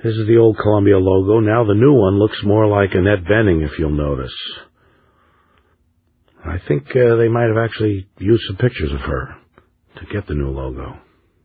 This is the old Columbia logo. Now the new one looks more like Annette Bening, if you'll notice. I think they might have actually used some pictures of her to get the new logo.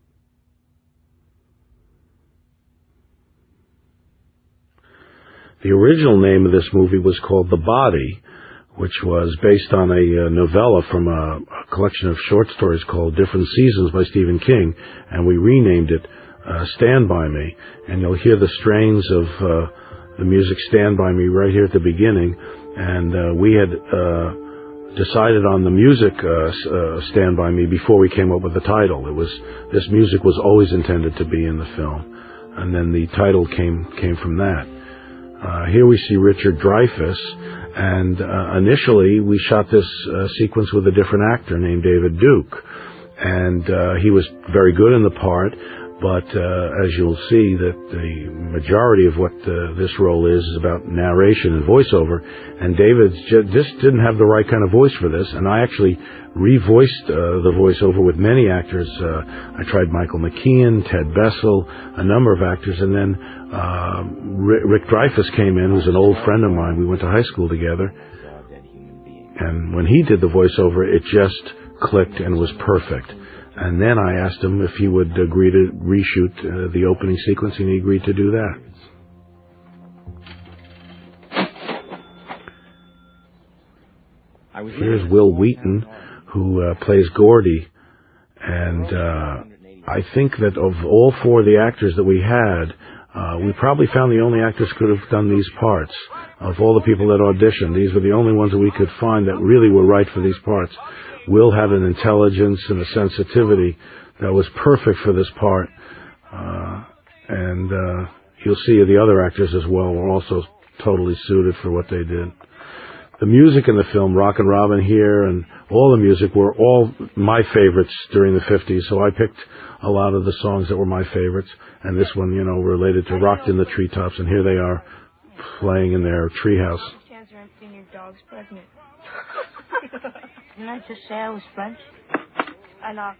The original name of this movie was called The Body, which was based on a novella from a collection of short stories called Different Seasons by Stephen King, and we renamed it Stand By Me. And you'll hear the strains of the music Stand By Me right here at the beginning. And we had decided on the music Stand By Me before we came up with the title. This music was always intended to be in the film, and then the title came from that. Here we see Richard Dreyfuss, and initially we shot this sequence with a different actor named David Duke, and he was very good in the part, but as you'll see, that the majority of what this role is about narration and voiceover, and David just didn't have the right kind of voice for this, and I actually revoiced the voiceover with many actors. I tried Michael McKean, Ted Bessel, a number of actors, and then Rick Dreyfuss came in, who's an old friend of mine. We went to high school together, and when he did the voiceover, it just clicked and was perfect. And then I asked him if he would agree to reshoot the opening sequence, and he agreed to do that. Here's Will Wheaton, who plays Gordy, and I think that of all four of the actors that we had, we probably found the only actors who could have done these parts. Of all the people that auditioned, these were the only ones that we could find that really were right for these parts. Will had an intelligence and a sensitivity that was perfect for this part. And you'll see the other actors as well were also totally suited for what they did. The music in the film, Rockin' Robin here, and all the music were all my favorites during the 50s, so I picked a lot of the songs that were my favorites. And this one, related to Rocked in the Treetops, and here they are playing in their treehouse. Chance aren't seeing your dog's pregnant. Didn't I just say I was French? I know.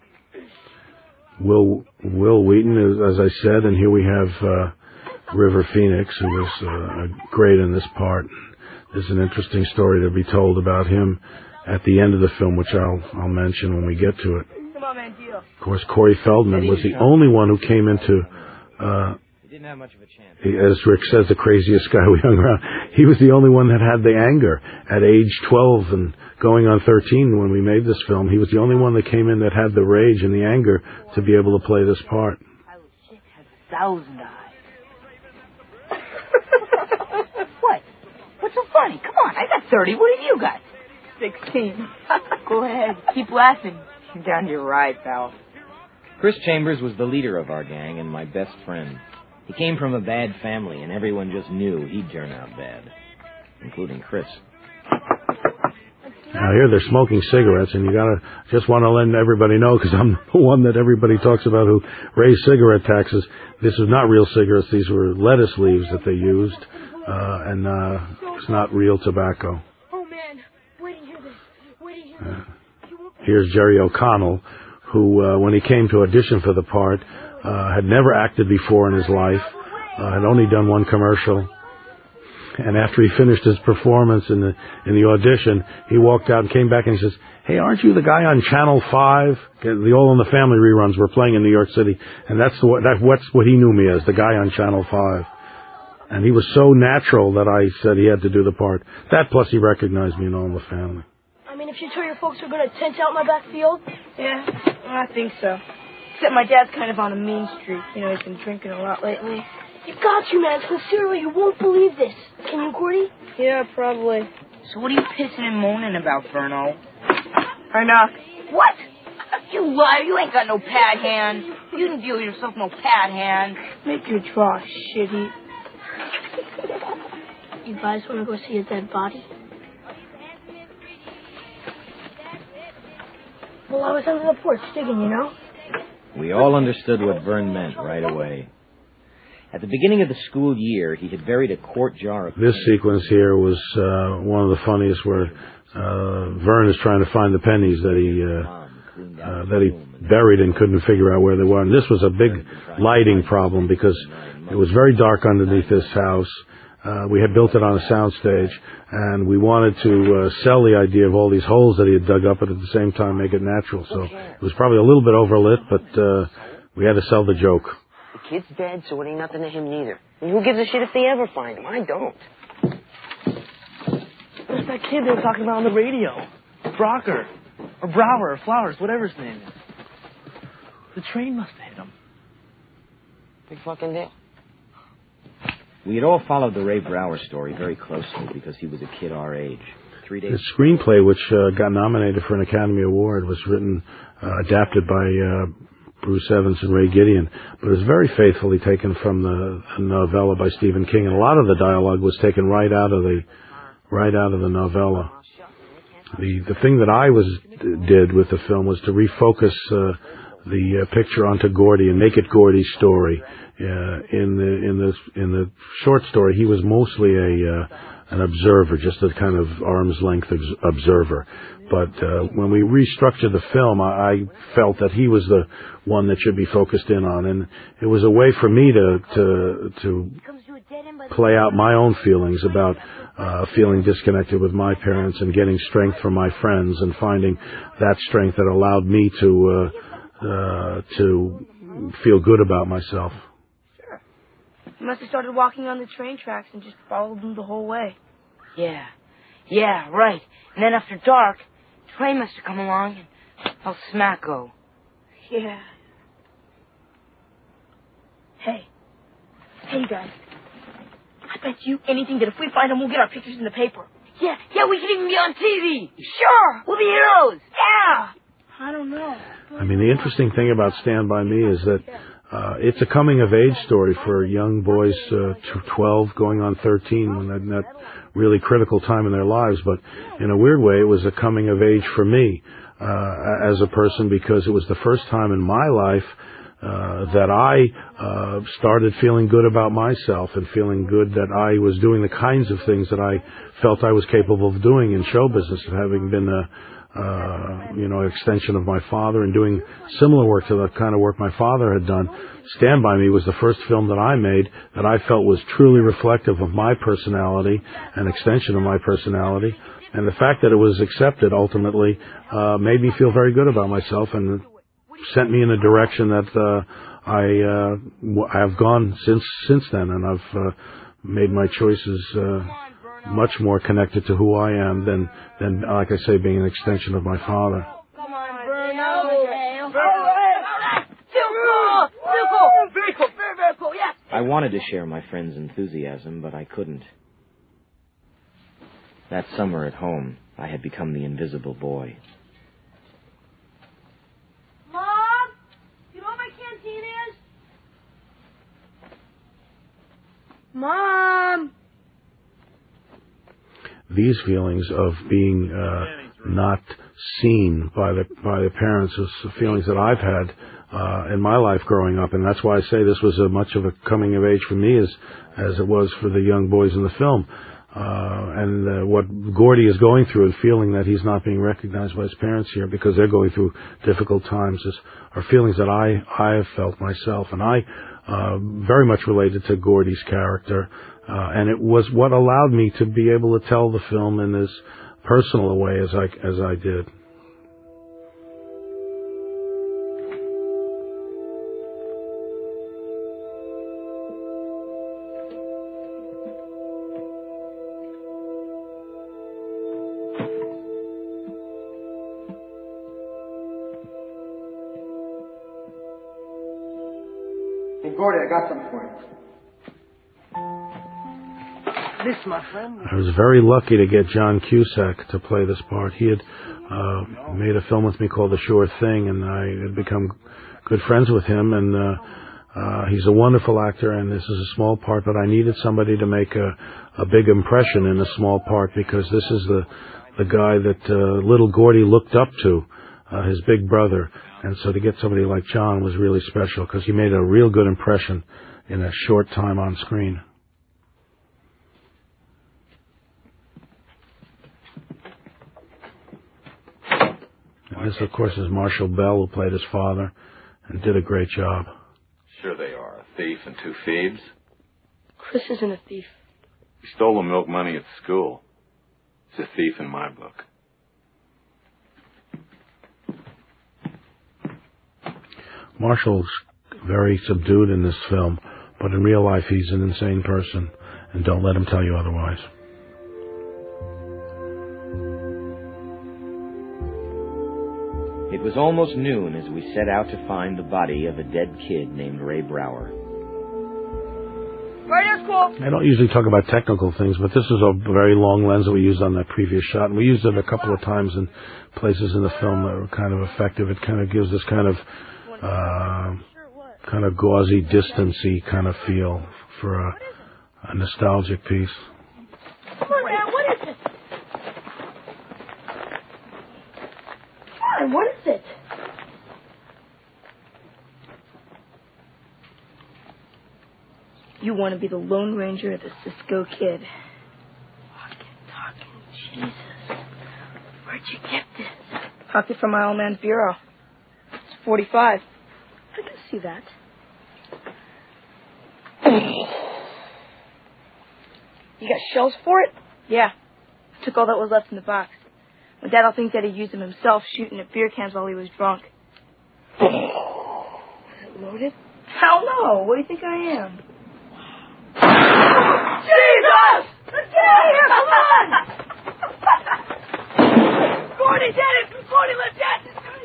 Will Wheaton, as I said, and here we have River Phoenix, who was great in this part. There's an interesting story to be told about him at the end of the film, which I'll mention when we get to it. Come on, man, deal. Of course, Corey Feldman was the only one who came into, he didn't have much of a chance. As Rick says, the craziest guy we hung around. He was the only one that had the anger at age 12 and going on 13 when we made this film. He was the only one that came in that had the rage and the anger to be able to play this part. I was 6,000 eyes. What? What's so funny? Come on, I got 30. What have you got? 16. Go ahead, keep laughing. You're down to your ride, pal. Chris Chambers was the leader of our gang and my best friend. He came from a bad family, and everyone just knew he'd turn out bad, including Chris. Now here they're smoking cigarettes, and just want to let everybody know, because I'm the one that everybody talks about who raised cigarette taxes. This is not real cigarettes. These were lettuce leaves that they used, and it's not real tobacco. Oh, man. Wait to hear this. Wait to hear this. Here's Jerry O'Connell, who, when he came to audition for the part, had never acted before in his life, had only done one commercial. And after he finished his performance in the audition, he walked out and came back and he says, "Hey, aren't you the guy on Channel 5? The All in the Family reruns were playing in New York City." And that's what he knew me as, the guy on Channel 5. And he was so natural that I said he had to do the part. That plus he recognized me in All in the Family. I mean, if you told your folks were going to tent out my backfield? Yeah, I think so. Except my dad's kind of on a mean streak. He's been drinking a lot lately. You got you, man. Sincerely, you won't believe this. Can you, Gordy? Yeah, probably. So what are you pissing and moaning about, Verno? I knock. What? You liar. You ain't got no pad hand. You didn't deal yourself no pad hand. Make your draw, shitty. You guys want to go see a dead body? Well, I was under the porch digging, We all understood what Vern meant right away. At the beginning of the school year, he had buried a quart jar of... This sequence here was one of the funniest, where Vern is trying to find the pennies that he buried and couldn't figure out where they were. And this was a big lighting problem because It was very dark underneath this house. We had built it on a soundstage, and we wanted to sell the idea of all these holes that he had dug up, but at the same time make it natural. So it was probably a little bit overlit, but we had to sell the joke. The kid's dead, so it ain't nothing to him neither. And who gives a shit if they ever find him? I don't. What's that kid they were talking about on the radio? Brocker. Or Brower, or Flowers, whatever his name is. The train must have hit him. Big fucking deal. We had all followed the Ray Brower story very closely because he was a kid our age. 3 days. The screenplay, which got nominated for an Academy Award, was written, adapted by Bruce Evans and Ray Gideon, but it was very faithfully taken from the novella by Stephen King, and a lot of the dialogue was taken right out of the novella. The thing that I did with the film was to refocus the picture onto Gordy and make it Gordy's story. In the short story, he was mostly an observer, just a kind of arm's length observer. But when we restructured the film, I felt that he was the one that should be focused in on, and it was a way for me to play out my own feelings about feeling disconnected with my parents and getting strength from my friends and finding that strength that allowed me to feel good about myself. Sure. You must have started walking on the train tracks and just followed them the whole way. Yeah, right. And then after dark, train must have come along and all smacko. Yeah. Hey, you guys. I bet you anything that if we find him, we'll get our pictures in the paper. Yeah, we could even be on TV. Sure, we'll be heroes. Yeah. I don't know. I mean, the interesting thing about Stand By Me is that it's a coming-of-age story for young boys, 12 going on 13, when that really critical time in their lives. But in a weird way, it was a coming-of-age for me as a person, because it was the first time in my life that I started feeling good about myself and feeling good that I was doing the kinds of things that I felt I was capable of doing in show business, having been extension of my father and doing similar work to the kind of work my father had done. Stand By Me was the first film that I made that I felt was truly reflective of my personality, an extension of my personality. And the fact that it was accepted ultimately made me feel very good about myself and sent me in a direction that I have gone since then, and I've made my choices much more connected to who I am than like I say, being an extension of my father. Come on, Bruno. Very cool. Very cool, yeah. I wanted to share my friend's enthusiasm, but I couldn't. That summer at home, I had become the invisible boy. Mom, you know what my canteen is? Mom. These feelings of being not seen by the parents is feelings that I've had in my life growing up, and that's why I say this was as much of a coming of age for me as it was for the young boys in the film. And what Gordy is going through and feeling that he's not being recognized by his parents here because they're going through difficult times are feelings that I have felt myself, and I very much related to Gordy's character. And it was what allowed me to be able to tell the film in as personal a way as I did. Hey, Gordy, I got something for you. This, my friend. I was very lucky to get John Cusack to play this part. He had made a film with me called The Sure Thing, and I had become good friends with him. And he's a wonderful actor, and this is a small part, but I needed somebody to make a big impression in a small part, because this is the guy that little Gordy looked up to, his big brother. And so to get somebody like John was really special, because he made a real good impression in a short time on screen. And this, of course, is Marshall Bell, who played his father and did a great job. Sure they are. A thief and two thieves. Chris isn't a thief. He stole the milk money at school. He's a thief in my book. Marshall's very subdued in this film, but in real life he's an insane person, and don't let him tell you otherwise. It was almost noon as we set out to find the body of a dead kid named Ray Brower. Right, that's cool. I don't usually talk about technical things, but this is a very long lens that we used on that previous shot, and we used it a couple of times in places in the film that were kind of effective. It kind of gives this kind of gauzy, distancy kind of feel for a nostalgic piece. Come on, man, what is it? Fine, what is it? You want to be the Lone Ranger of the Cisco Kid. Talking, Jesus. Where'd you get this? Pocket from my old man's bureau. It's 45. I can see that. You got shells for it? Yeah. I took all that was left in the box. My dad'll think that he used them himself shooting at beer cans while he was drunk. Is it loaded? Hell no. What do you think I am? Jesus! Let's get out of here! Come on! Gordy did it! Gordy lived dead!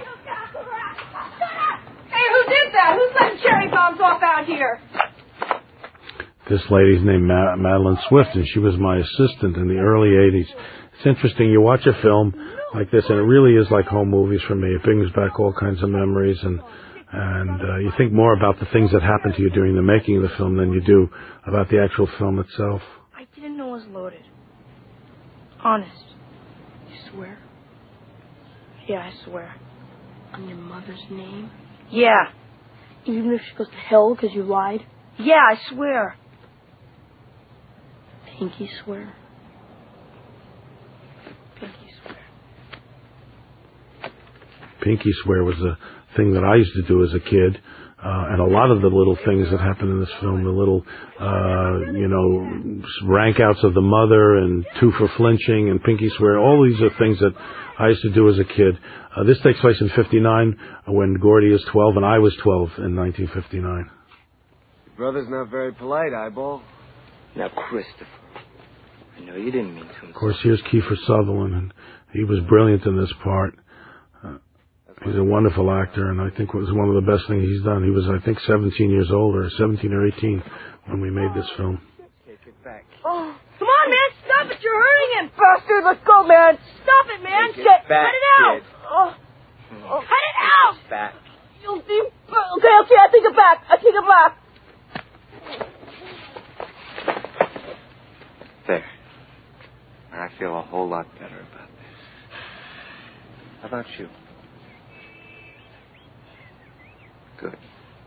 Hey, who did that? Who's letting cherry bombs off out here? This lady's named Madeline Swift, and she was my assistant in the early 80s. It's interesting. You watch a film like this, and it really is like home movies for me. It brings back all kinds of memories, and you think more about the things that happened to you during the making of the film than you do about the actual film itself. I didn't know it was loaded. Honest. You swear? Yeah, I swear. On your mother's name? Yeah. Even if she goes to hell because you lied? Yeah, I swear. Pinky swear. Pinky swear. Pinky swear was a thing that I used to do as a kid. And a lot of the little things that happen in this film, the little, rank outs of the mother and two for flinching and pinky swear, all these are things that I used to do as a kid. This takes place in 59 when Gordy is 12 and I was 12 in 1959. Brother's not very polite, Eyeball. Now, Christopher, I know you didn't mean to. Of course, here's Kiefer Sutherland, and he was brilliant in this part. He's a wonderful actor, and I think it was one of the best things he's done. He was, I think, 17 years old, or 17 or 18 when we made this film. Take it back. Oh, come on, man, stop it! You're hurting him! Bastard, let's go, man! Stop it, man! Take it back, cut it out! kid. Cut it out! Back. Okay, I take it back. I take it back. There. I feel a whole lot better about this. How about you? Good.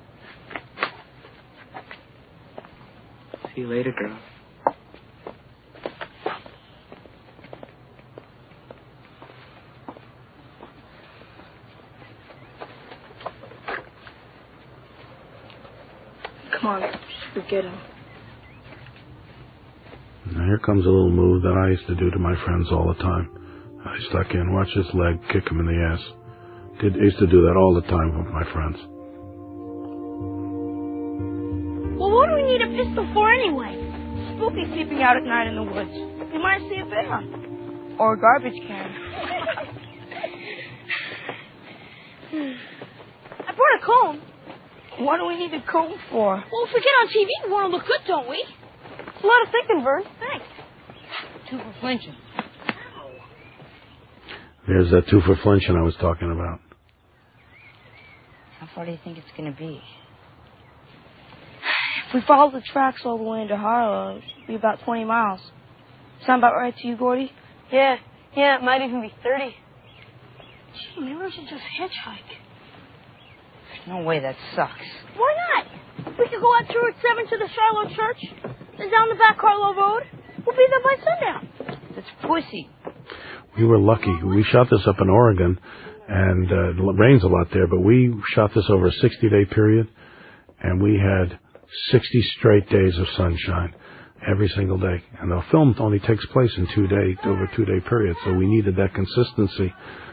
See you later, girl. Come on, just forget him. Now here comes a little move that I used to do to my friends all the time. I stuck in, watch his leg, kick him in the ass. I used to do that all the time with my friends. Well, what do we need a pistol for anyway? Spooky sleeping out at night in the woods. We might see a bear. Or a garbage can. I brought a comb. What do we need a comb for? Well, if we get on TV, we want to look good, don't we? It's a lot of thinking, Vern. Thanks. Two for flinching. There's that two for flinching I was talking about. How far do you think it's going to be? If we follow the tracks all the way into Harlow, it should be about 20 miles. Sound about right to you, Gordy? Yeah, it might even be 30. Gee, maybe we should just hitchhike. No way, that sucks. Why not? We could go out to Route 7 to the Shiloh Church, then down the back Harlow Road. We'll be there by sundown. That's pussy. We were lucky. We shot this up in Oregon, and it rains a lot there, but we shot this over a 60-day period, and we had 60 straight days of sunshine. every single day. And the film only takes place in over a 2-day period, so we needed that consistency.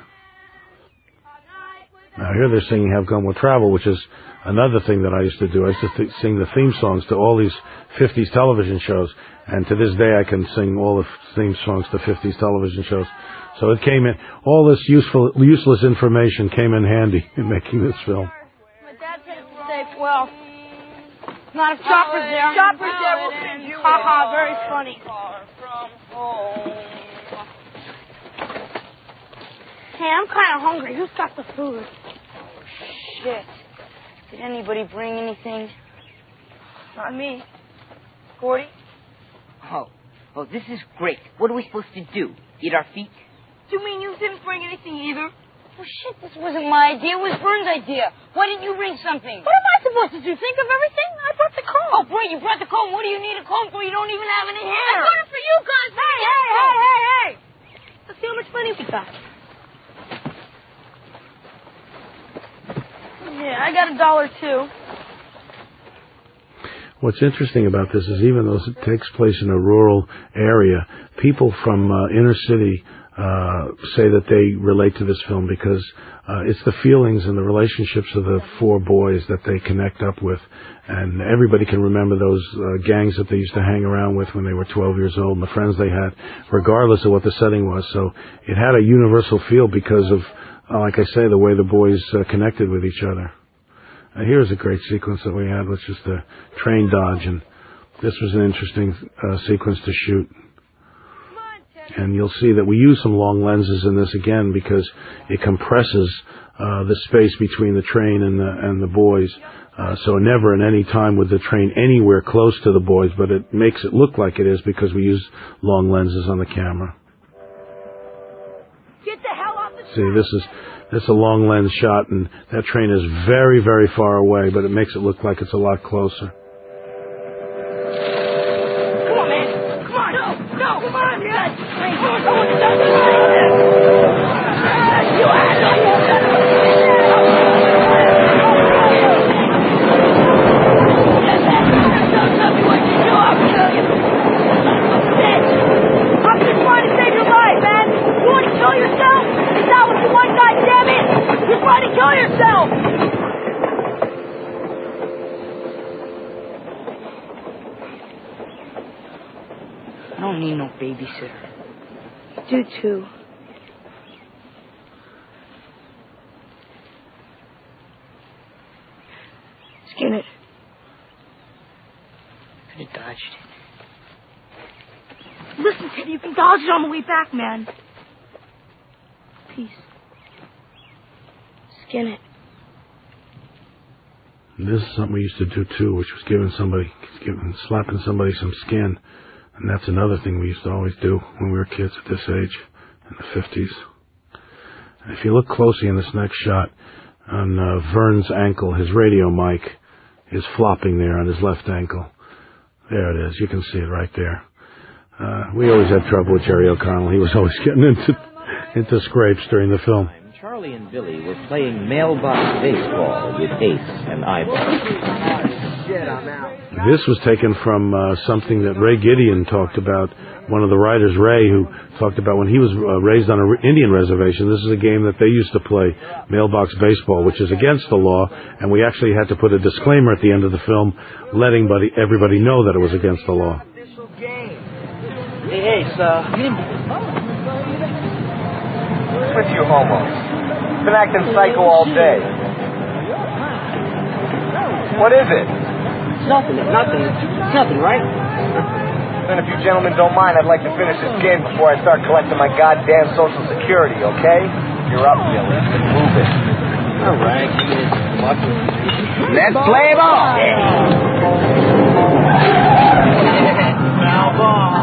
Now here they're singing Have Gone With Travel, which is another thing that I used to do. I used to sing the theme songs to all these 50s television shows, and to this day I can sing all the theme songs to 50s television shows. So it came in, all this useless information came in handy in making this film. My dad said it's safe. Well, not if Chopper's there. Chopper's there, we'll send you. Haha, very funny. Hey, I'm kind of hungry. Who's got the food? Shit. Did anybody bring anything? Not me. Gordy? Oh, this is great. What are we supposed to do? Eat our feet? You mean you didn't bring anything either? Well, shit, this wasn't my idea. It was Vern's idea. Why didn't you bring something? What am I supposed to do? Think of everything? I brought the comb. Oh, great, you brought the comb. What do you need a comb for? You don't even have any hair. I got it for you guys. Hey. Let's see how much money we got. Yeah, I got $1 too. What's interesting about this is even though it takes place in a rural area, people from inner city say that they relate to this film because it's the feelings and the relationships of the 4 boys that they connect up with. And everybody can remember those gangs that they used to hang around with when they were 12 years old and the friends they had, regardless of what the setting was. So it had a universal feel because of, like I say, the way the boys connected with each other. Here's a great sequence that we had, which is the train dodge, and this was an interesting sequence to shoot. And you'll see that we use some long lenses in this again because it compresses the space between the train and the boys. So never at any time would the train anywhere close to the boys, but it makes it look like it is because we use long lenses on the camera. Get the hell off the train. See, this is a long lens shot, and that train is very, very far away, but it makes it look like it's a lot closer. Come on, man. Come on. No. Come on, man. I'm just trying to save your life, man. You want to kill yourself? Is that what you want, goddammit? You're trying to kill yourself! I don't need no babysitter. You do too. Skin it. Could have dodged it. Listen, Teddy, you can dodge it on the way back, man. Peace. Skin it. This is something we used to do too, which was slapping somebody some skin. And that's another thing we used to always do when we were kids at this age, in the 50s. And if you look closely in this next shot, on Vern's ankle, his radio mic is flopping there on his left ankle. There it is. You can see it right there. We always had trouble with Jerry O'Connell. He was always getting into scrapes during the film. Charlie and Billy were playing mailbox baseball with Ace and Eyeball. This was taken from something that Ray Gideon talked about. One of the writers, Ray, who talked about when he was raised on an Indian reservation, this is a game that they used to play, mailbox baseball, which is against the law, and we actually had to put a disclaimer at the end of the film letting everybody know that it was against the law. Hey, Ace, With you homos. Been acting psycho all day. What is it? Nothing, right? Then if you gentlemen don't mind, I'd like to finish this game before I start collecting my goddamn Social Security, okay? You're up, Billy. Move it. All right. Let's play ball! Foul ball.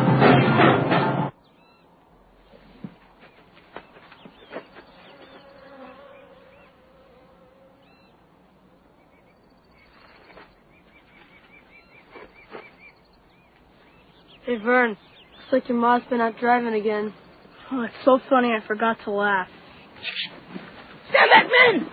Hey, Vern. Looks like your mom's been out driving again. Oh, it's so funny I forgot to laugh. Stand back, men!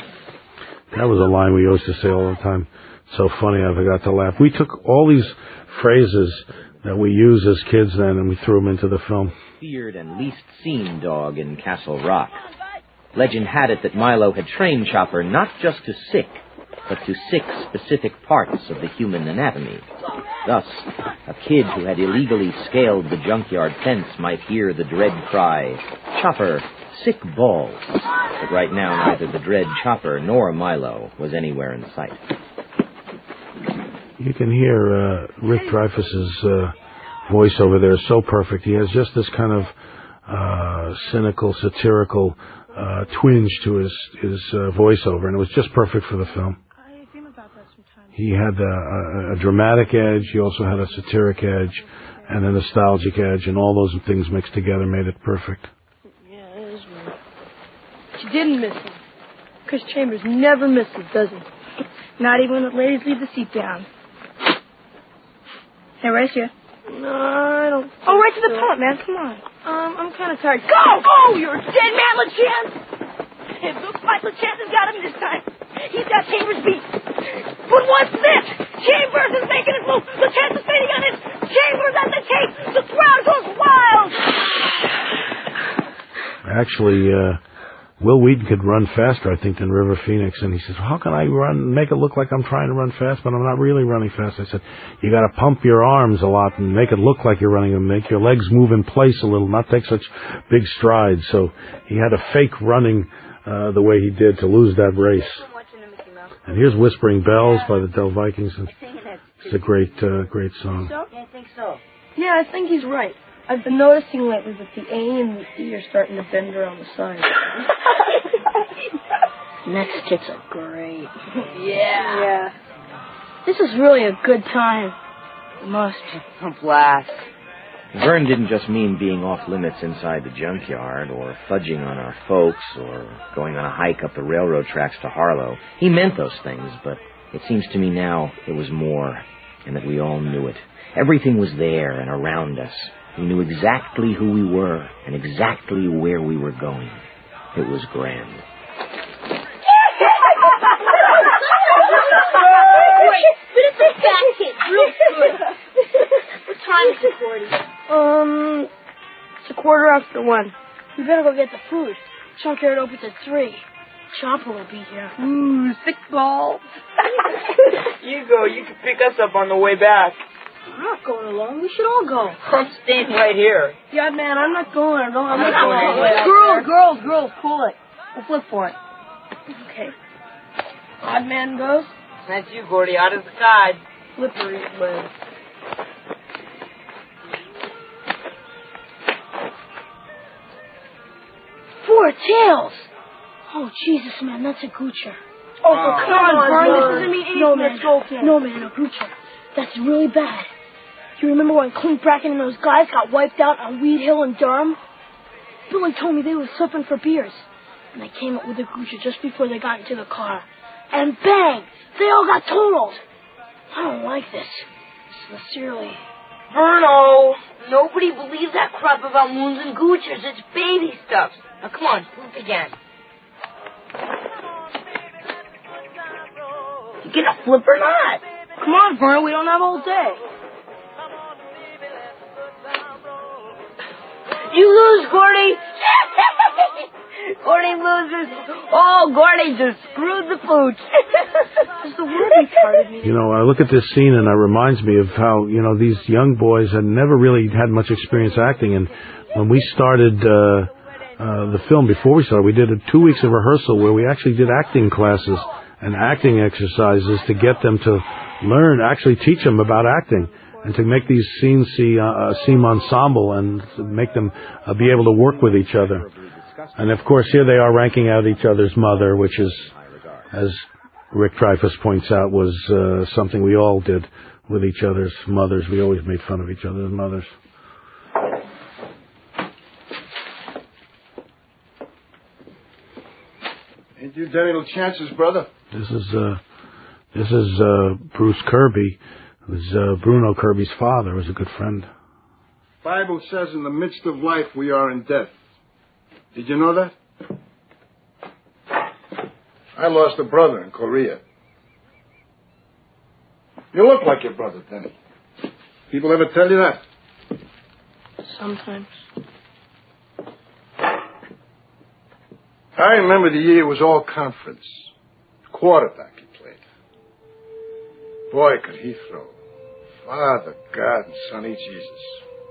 That was a line we used to say all the time. So funny, I forgot to laugh. We took all these phrases that we used as kids then, and we threw them into the film. Feared and least seen dog in Castle Rock. Legend had it that Milo had trained Chopper not just to sick, but to 6 specific parts of the human anatomy. Thus, a kid who had illegally scaled the junkyard fence might hear the dread cry, "Chopper, sick balls." But right now, neither the dread Chopper nor Milo was anywhere in sight. You can hear Rick Dreyfuss's voice over there is so perfect. He has just this kind of cynical, satirical twinge to his voiceover, and it was just perfect for the film. He had a dramatic edge. He also had a satiric edge and a nostalgic edge, and all those things mixed together made it perfect. Yeah, it is weird. But you didn't miss him. Chris Chambers never misses, does he? Not even when the ladies leave the seat down. Hey, race you. No, I don't. Oh, right to the point, man. Come on. I'm kind of tired. Go! Oh, you're a dead man, LeChance! It looks like LeChance has got him this time. He's got Chambers beat. But what's this? Chambers is making his move. LeChance is fading on it. Chambers at the tape. The crowd goes wild. Actually, Will Wheaton could run faster, I think, than River Phoenix. And he says, how can I make it look like I'm trying to run fast, but I'm not really running fast? I said, you got to pump your arms a lot and make it look like you're running and make your legs move in place a little, not take such big strides. So he had to fake running the way he did to lose that race. And here's Whispering Bells by the Del Vikings. It's a great song. Yeah, I think so. Yeah, I think he's right. I've been noticing lately that the A and the E are starting to bend around the side. Next skits are great. Yeah. This is really a good time. It must. Blast. Vern didn't just mean being off limits inside the junkyard, or fudging on our folks, or going on a hike up the railroad tracks to Harlow. He meant those things, but it seems to me now it was more, and that we all knew it. Everything was there and around us. We knew exactly who we were and exactly where we were going. It was grand. Real good. What time is it, Gordy? It's 1:15. We better go get the food. Junkyard opens at 3. Chopper will be here. Ooh, sick balls. You go. You can pick us up on the way back. I'm not going alone. We should all go. I'm staying right here. Yeah, man, I'm not going. I'm not going. Girls, pull it. We'll flip for it. Okay. Odd man goes. That's you, Gordy, out of the side. Slippery leg. Four tails! Oh, Jesus, man, that's a goocher. Oh, come on, Vern. This doesn't mean anything. No, man, a goocher. That's really bad. You remember when Clint Bracken and those guys got wiped out on Weed Hill in Durham? Billy told me they were slipping for beers. And they came up with a goocher just before they got into the car. And bang! They all got totaled. I don't like this. Sincerely. Verno! Nobody believes that crap about moons and goochers. It's baby stuff. Now, come on, flip again. You gonna flip or not? Come on, Vern, we don't have all day. You lose, Gordy! Gordy loses. Oh, Gordy just screwed the pooch. Is the word retarded? You know, I look at this scene and it reminds me of how, these young boys had never really had much experience acting. And when we started the film, before we started, we did 2 weeks of rehearsal where we actually did acting classes and acting exercises to get them to learn, actually teach them about acting, and to make these scenes seem ensemble and make them be able to work with each other. And of course, here they are ranking out each other's mother, which is, as Rick Dreyfuss points out, was something we all did with each other's mothers. We always made fun of each other's mothers. Ain't you Danny LeChance's brother? This is Bruce Kirby, who's Bruno Kirby's father, was a good friend. Bible says in the midst of life we are in death. Did you know that? I lost a brother in Korea. You look like your brother, Danny. People ever tell you that? Sometimes. I remember the year it was all conference. Quarterback he played. Boy, could he throw. Father, God, and Sonny Jesus.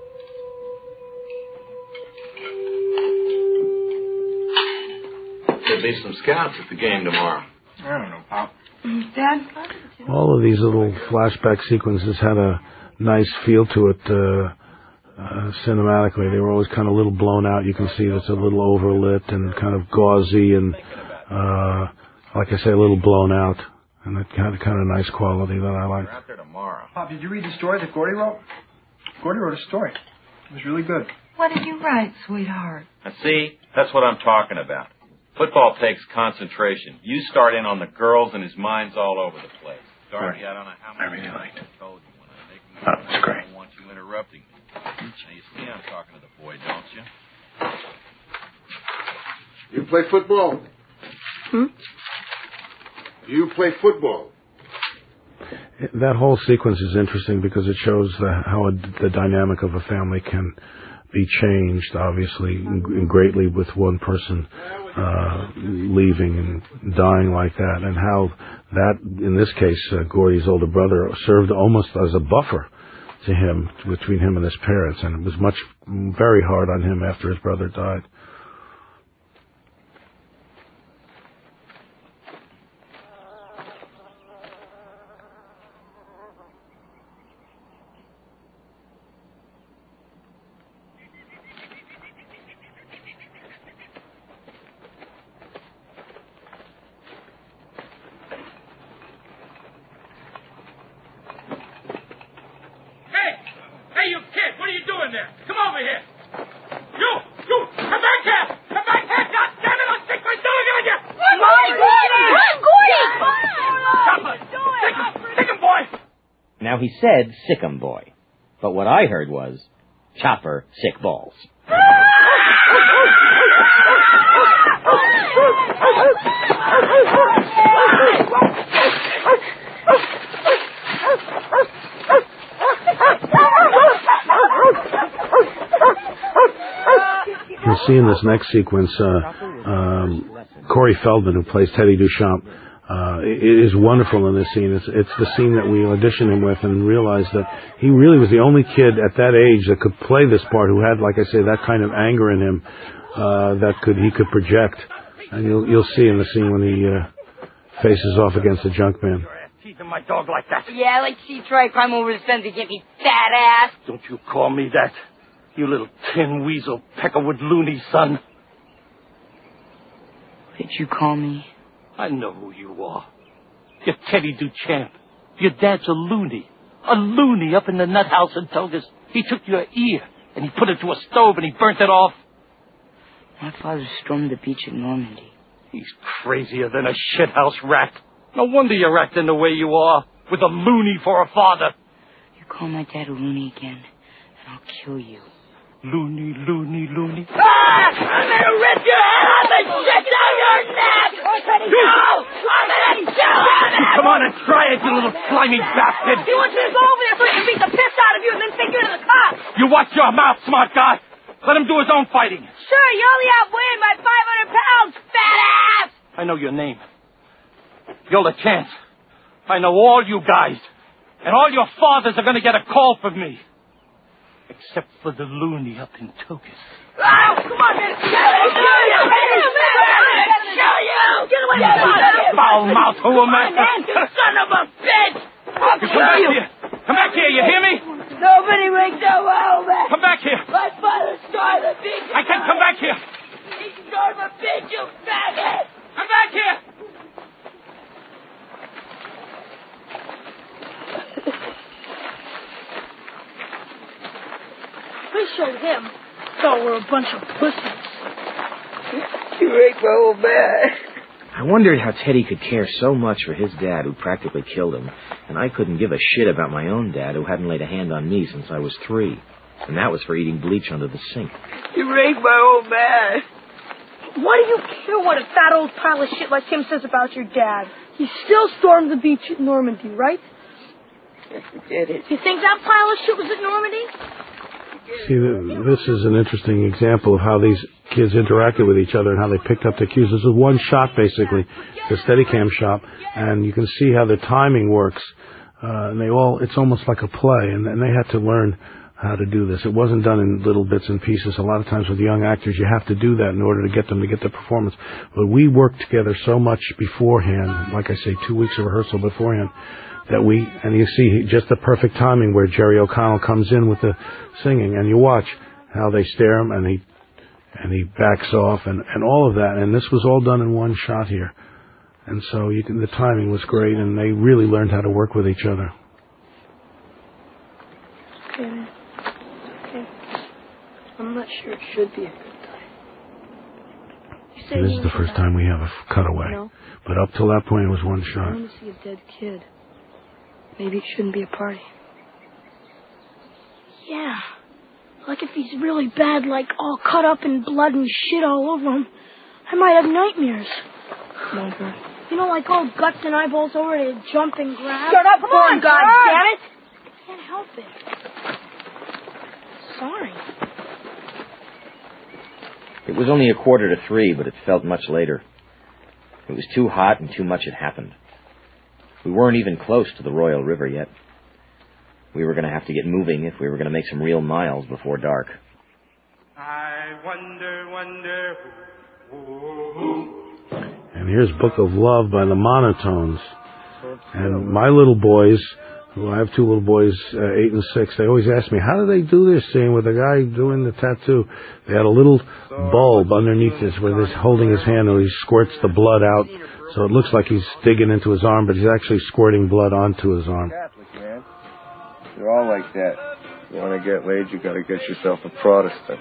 There'll be some scouts at the game tomorrow. I don't know, Pop. Dad? All of these little flashback sequences had a nice feel to it cinematically. They were always kind of a little blown out. You can see it's a little overlit and kind of gauzy and, like I say, a little blown out. And it had a kind of nice quality that I We're liked. out there tomorrow. Pop, did you read the story that Gordy wrote? Gordy wrote a story. It was really good. What did you write, sweetheart? Now, see, that's what I'm talking about. Football takes concentration. You start in on the girls and his mind's all over the place. Dorothy, I don't know how much really liked it. I told you when I make me. Oh, it's great. I don't want you interrupting me. Now, you see I'm talking to the boy, don't you? You play football? You play football? That whole sequence is interesting because it shows how the dynamic of a family can be changed, obviously, greatly with one person leaving and dying like that, and how that, in this case, Gordy's older brother, served almost as a buffer to him, between him and his parents, and it was very hard on him after his brother died. Now, he said sick 'em boy, but what I heard was Chopper sick balls. You'll see in this next sequence, Corey Feldman, who plays Teddy Duchamp, it is wonderful in this scene. It's the scene that we auditioned him with and realized that he really was the only kid at that age that could play this part, who had, like I say, that kind of anger in him he could project. And you'll see in the scene when he faces off against the junk man. Teasing my dog like that. Yeah, like she tried to climb over his fence to get me, fat ass. Don't you call me that, you little tin weasel peckerwood loony son. What did you call me? I know who you are. You're Teddy Duchamp. Your dad's a loony. A loony up in the nut house in Togus. He took your ear and he put it to a stove and he burnt it off. My father stormed the beach at Normandy. He's crazier than a shithouse rat. No wonder you're acting the way you are, with a loony for a father. You call my dad a loony again, and I'll kill you. Loony, loony, loony. Ah! I'm gonna rip your head off and stick down your neck! No! I'm gonna kill him! Come on and try it, you little slimy bastard! He wants me to go over there so he can beat the piss out of you and then take you to the cops! You watch your mouth, smart guy! Let him do his own fighting. Sure, you only outweigh him by 500 pounds, fat ass! I know your name. You're the chance. I know all you guys. And all your fathers are going to get a call from me. Except for the loony up in Tokus. Oh, come on, man! Kill you! Get away from me! Foul-mouthed whore-master! You son of a bitch! I'll Come back here! Come back here, you hear me? Nobody wakes up well, man! Come back here! My father starved the beach! I can't come back here! He starved the beach, you faggot! Come back here! We showed him. Thought we're a bunch of pussies. You raped my old man. I wondered how Teddy could care so much for his dad, who practically killed him, and I couldn't give a shit about my own dad, who hadn't laid a hand on me since I was 3. And that was for eating bleach under the sink. You raped my old man. Why do you care what a fat old pile of shit like him says about your dad? He still stormed the beach at Normandy, right? Did it? You think that pile of shit was at Normandy? See, this is an interesting example of how these kids interacted with each other and how they picked up the cues. This is one shot, basically, the Steadicam shot, and you can see how the timing works. And it's almost like a play, and they had to learn how to do this. It wasn't done in little bits and pieces. A lot of times with young actors, you have to do that in order to get them to get the performance. But we worked together so much beforehand, like I say, 2 weeks of rehearsal beforehand, and you see just the perfect timing where Jerry O'Connell comes in with the singing, and you watch how they stare him, and he backs off, and all of that. And this was all done in one shot here. And so the timing was great, and they really learned how to work with each other. Okay. I'm not sure it should be a good time. This is the first time we have a cutaway. No. But up till that point, it was one I shot. want to see a dead kid. Maybe it shouldn't be a party. Yeah. Like if he's really bad, like all cut up in blood and shit all over him, I might have nightmares. Mother. You know, like all guts and eyeballs over to jump and grab. Shut up, come on, God damn it! I can't help it. Sorry. It was only 2:45, but it felt much later. It was too hot and too much had happened. We weren't even close to the Royal River yet. We were going to have to get moving if we were going to make some real miles before dark. I wonder, who. And here's Book of Love by the Monotones. And my little boys, I have two little boys, 8 and 6, they always ask me, how do they do this scene with the guy doing the tattoo? They had a little bulb underneath this where he's holding his hand and he squirts the blood out. So it looks like he's digging into his arm, but he's actually squirting blood onto his arm. Catholic, man. They're all like that. You want to get laid, you got to get yourself a Protestant.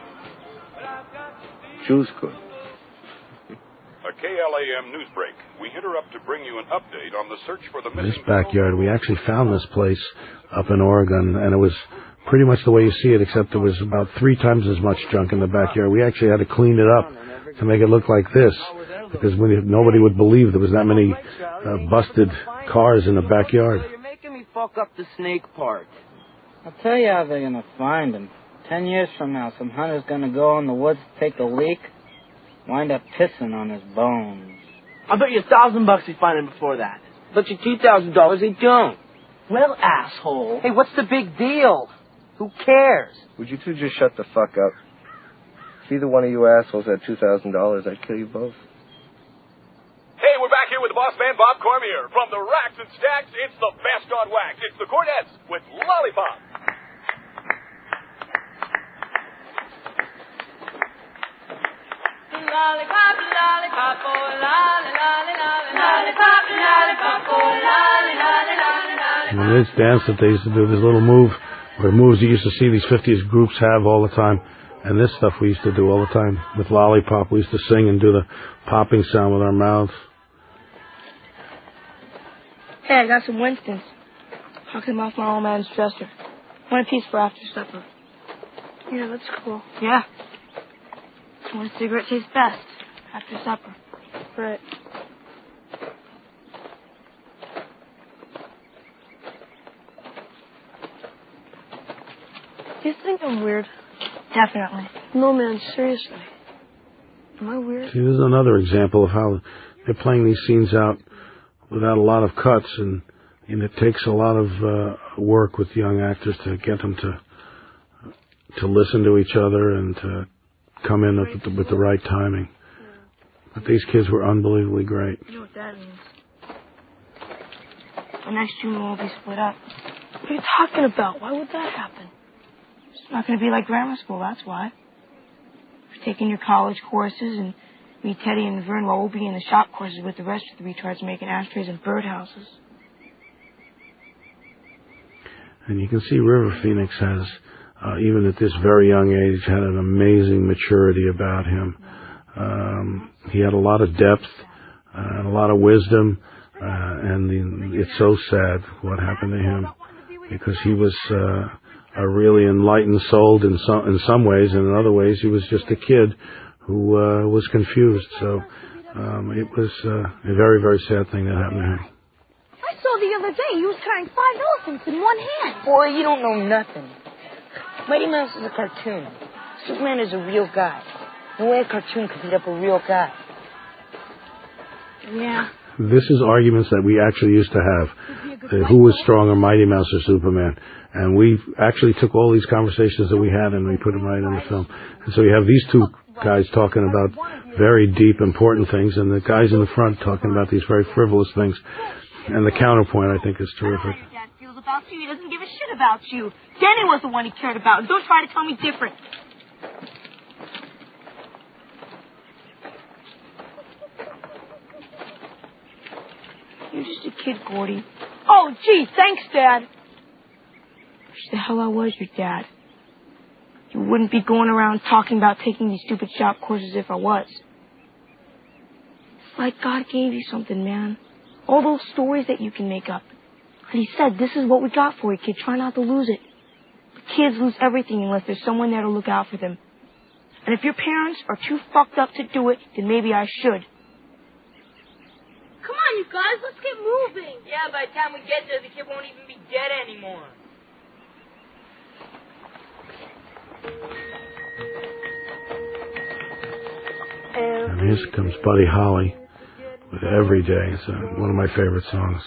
Jews could. A KLAM news break. We interrupt to bring you an update on the search for the missing. This backyard, we actually found this place up in Oregon, and it was pretty much the way you see it, except there was about 3 times as much junk in the backyard. We actually had to clean it up to make it look like this, because nobody would believe there was that many busted cars in the backyard. You're making me fuck up the snake part. I'll tell you how they're going to find him. 10 years from now, some hunter's going to go in the woods to take a leak, wind up pissing on his bones. I'll bet you $1,000 we find him before that. Bet you $2,000 they don't. Well, asshole. Hey, what's the big deal? Who cares? Would you two just shut the fuck up? If either one of you assholes had $2,000, I'd kill you both. Hey, we're back here with the boss man, Bob Cormier. From the Racks and Stacks, it's the best on wax. It's the Cornettes with Lollipop. Lollipop, lollipop, oh, lolly, lolly, lolly, lollipop, lollipop, oh, lolly, lolly, lolly, lolly. And this dance that they used to do, this little move, or moves you used to see these 50s groups have all the time. And this stuff we used to do all the time with Lollipop. We used to sing and do the popping sound with our mouths. Hey, I got some Winston's. Knocked them off my old man's dresser. One apiece for after supper. Yeah, that's cool. Yeah. One cigarette tastes best after supper. Right. Do you think I'm weird? Definitely. No, man, seriously. Am I weird? See, this is another example of how they're playing these scenes out without a lot of cuts, and it takes a lot of work with young actors to get them to listen to each other and to come in with the right timing. But these kids were unbelievably great. You know what that means? The next June we'll be split up. What are you talking about? Why would that happen? It's not going to be like grammar school, that's why. You're taking your college courses, and me, Teddy, and Vern will be in the shop courses with the rest of the retards making ashtrays and birdhouses. And you can see River Phoenix has, even at this very young age, had an amazing maturity about him. He had a lot of depth and a lot of wisdom, and it's so sad what happened to him, because he was a really enlightened soul in some ways, and in other ways he was just a kid who was confused. So it was a very, very sad thing that happened to him. I saw the other day he was was carrying 5 elephants in one hand. Boy, you don't know nothing. Mighty Mouse is a cartoon. Superman is a real guy. No way a cartoon could beat up a real guy. Yeah. This is arguments that we actually used to have. Who was stronger, Mighty Mouse or Superman? And we actually took all these conversations that we had and we put them right in the film. And so you have these two guys talking about very deep, important things, and the guys in the front talking about these very frivolous things. And the counterpoint, I think, is terrific. Your dad feels about you. He doesn't give a shit about you. Danny was the one he cared about. Don't try to tell me different. You're just a kid, Gordy. Oh, gee, thanks, Dad. Wish the hell I was your dad. You wouldn't be going around talking about taking these stupid shop courses if I was. It's like God gave you something, man. All those stories that you can make up. And he said, this is what we got for you, kid. Try not to lose it. But kids lose everything unless there's someone there to look out for them. And if your parents are too fucked up to do it, then maybe I should. Come on, you guys, let's get moving. Yeah, by the time we get there, the kid won't even be dead anymore. And here comes Buddy Holly with Every Day. It's one of my favorite songs.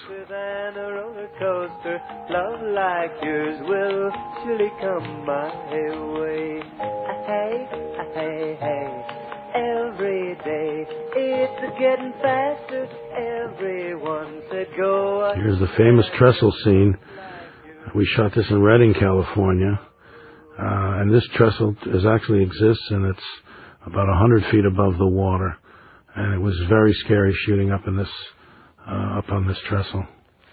Love like yours will surely come my way. Hey, hey, hey. Every day it's getting faster. Everyone said go. Here's the famous trestle scene. We shot this in Redding, California. And this trestle actually exists, and it's about 100 feet above the water. And it was very scary shooting up in this, up on this trestle.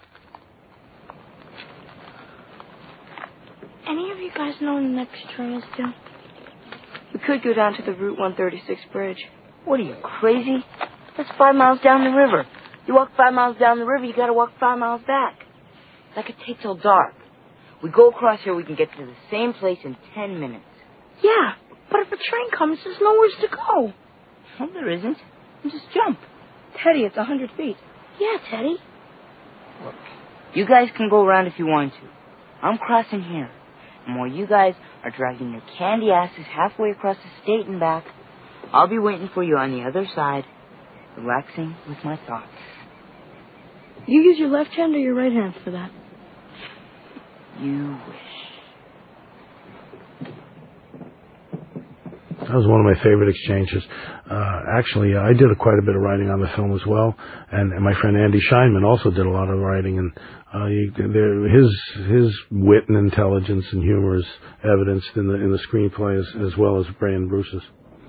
Any of you guys know when the next train is due? We could go down to the Route 136 bridge. What are you, crazy? That's 5 miles down the river. You walk 5 miles down the river, you gotta walk 5 miles back. That could take till dark. We go across here, we can get to the same place in 10 minutes. Yeah, but if a train comes, there's nowhere to go. No, there isn't. You just jump. Teddy, it's 100 feet. Yeah, Teddy. Look, you guys can go around if you want to. I'm crossing here. And while you guys are dragging your candy asses halfway across the state and back, I'll be waiting for you on the other side, relaxing with my thoughts. You use your left hand or your right hand for that? You wish. That was one of my favorite exchanges. Actually, I did quite a bit of writing on the film as well, and my friend Andy Scheinman also did a lot of writing. And his wit and intelligence and humor is evidenced in the screenplay as well as Brian Bruce's.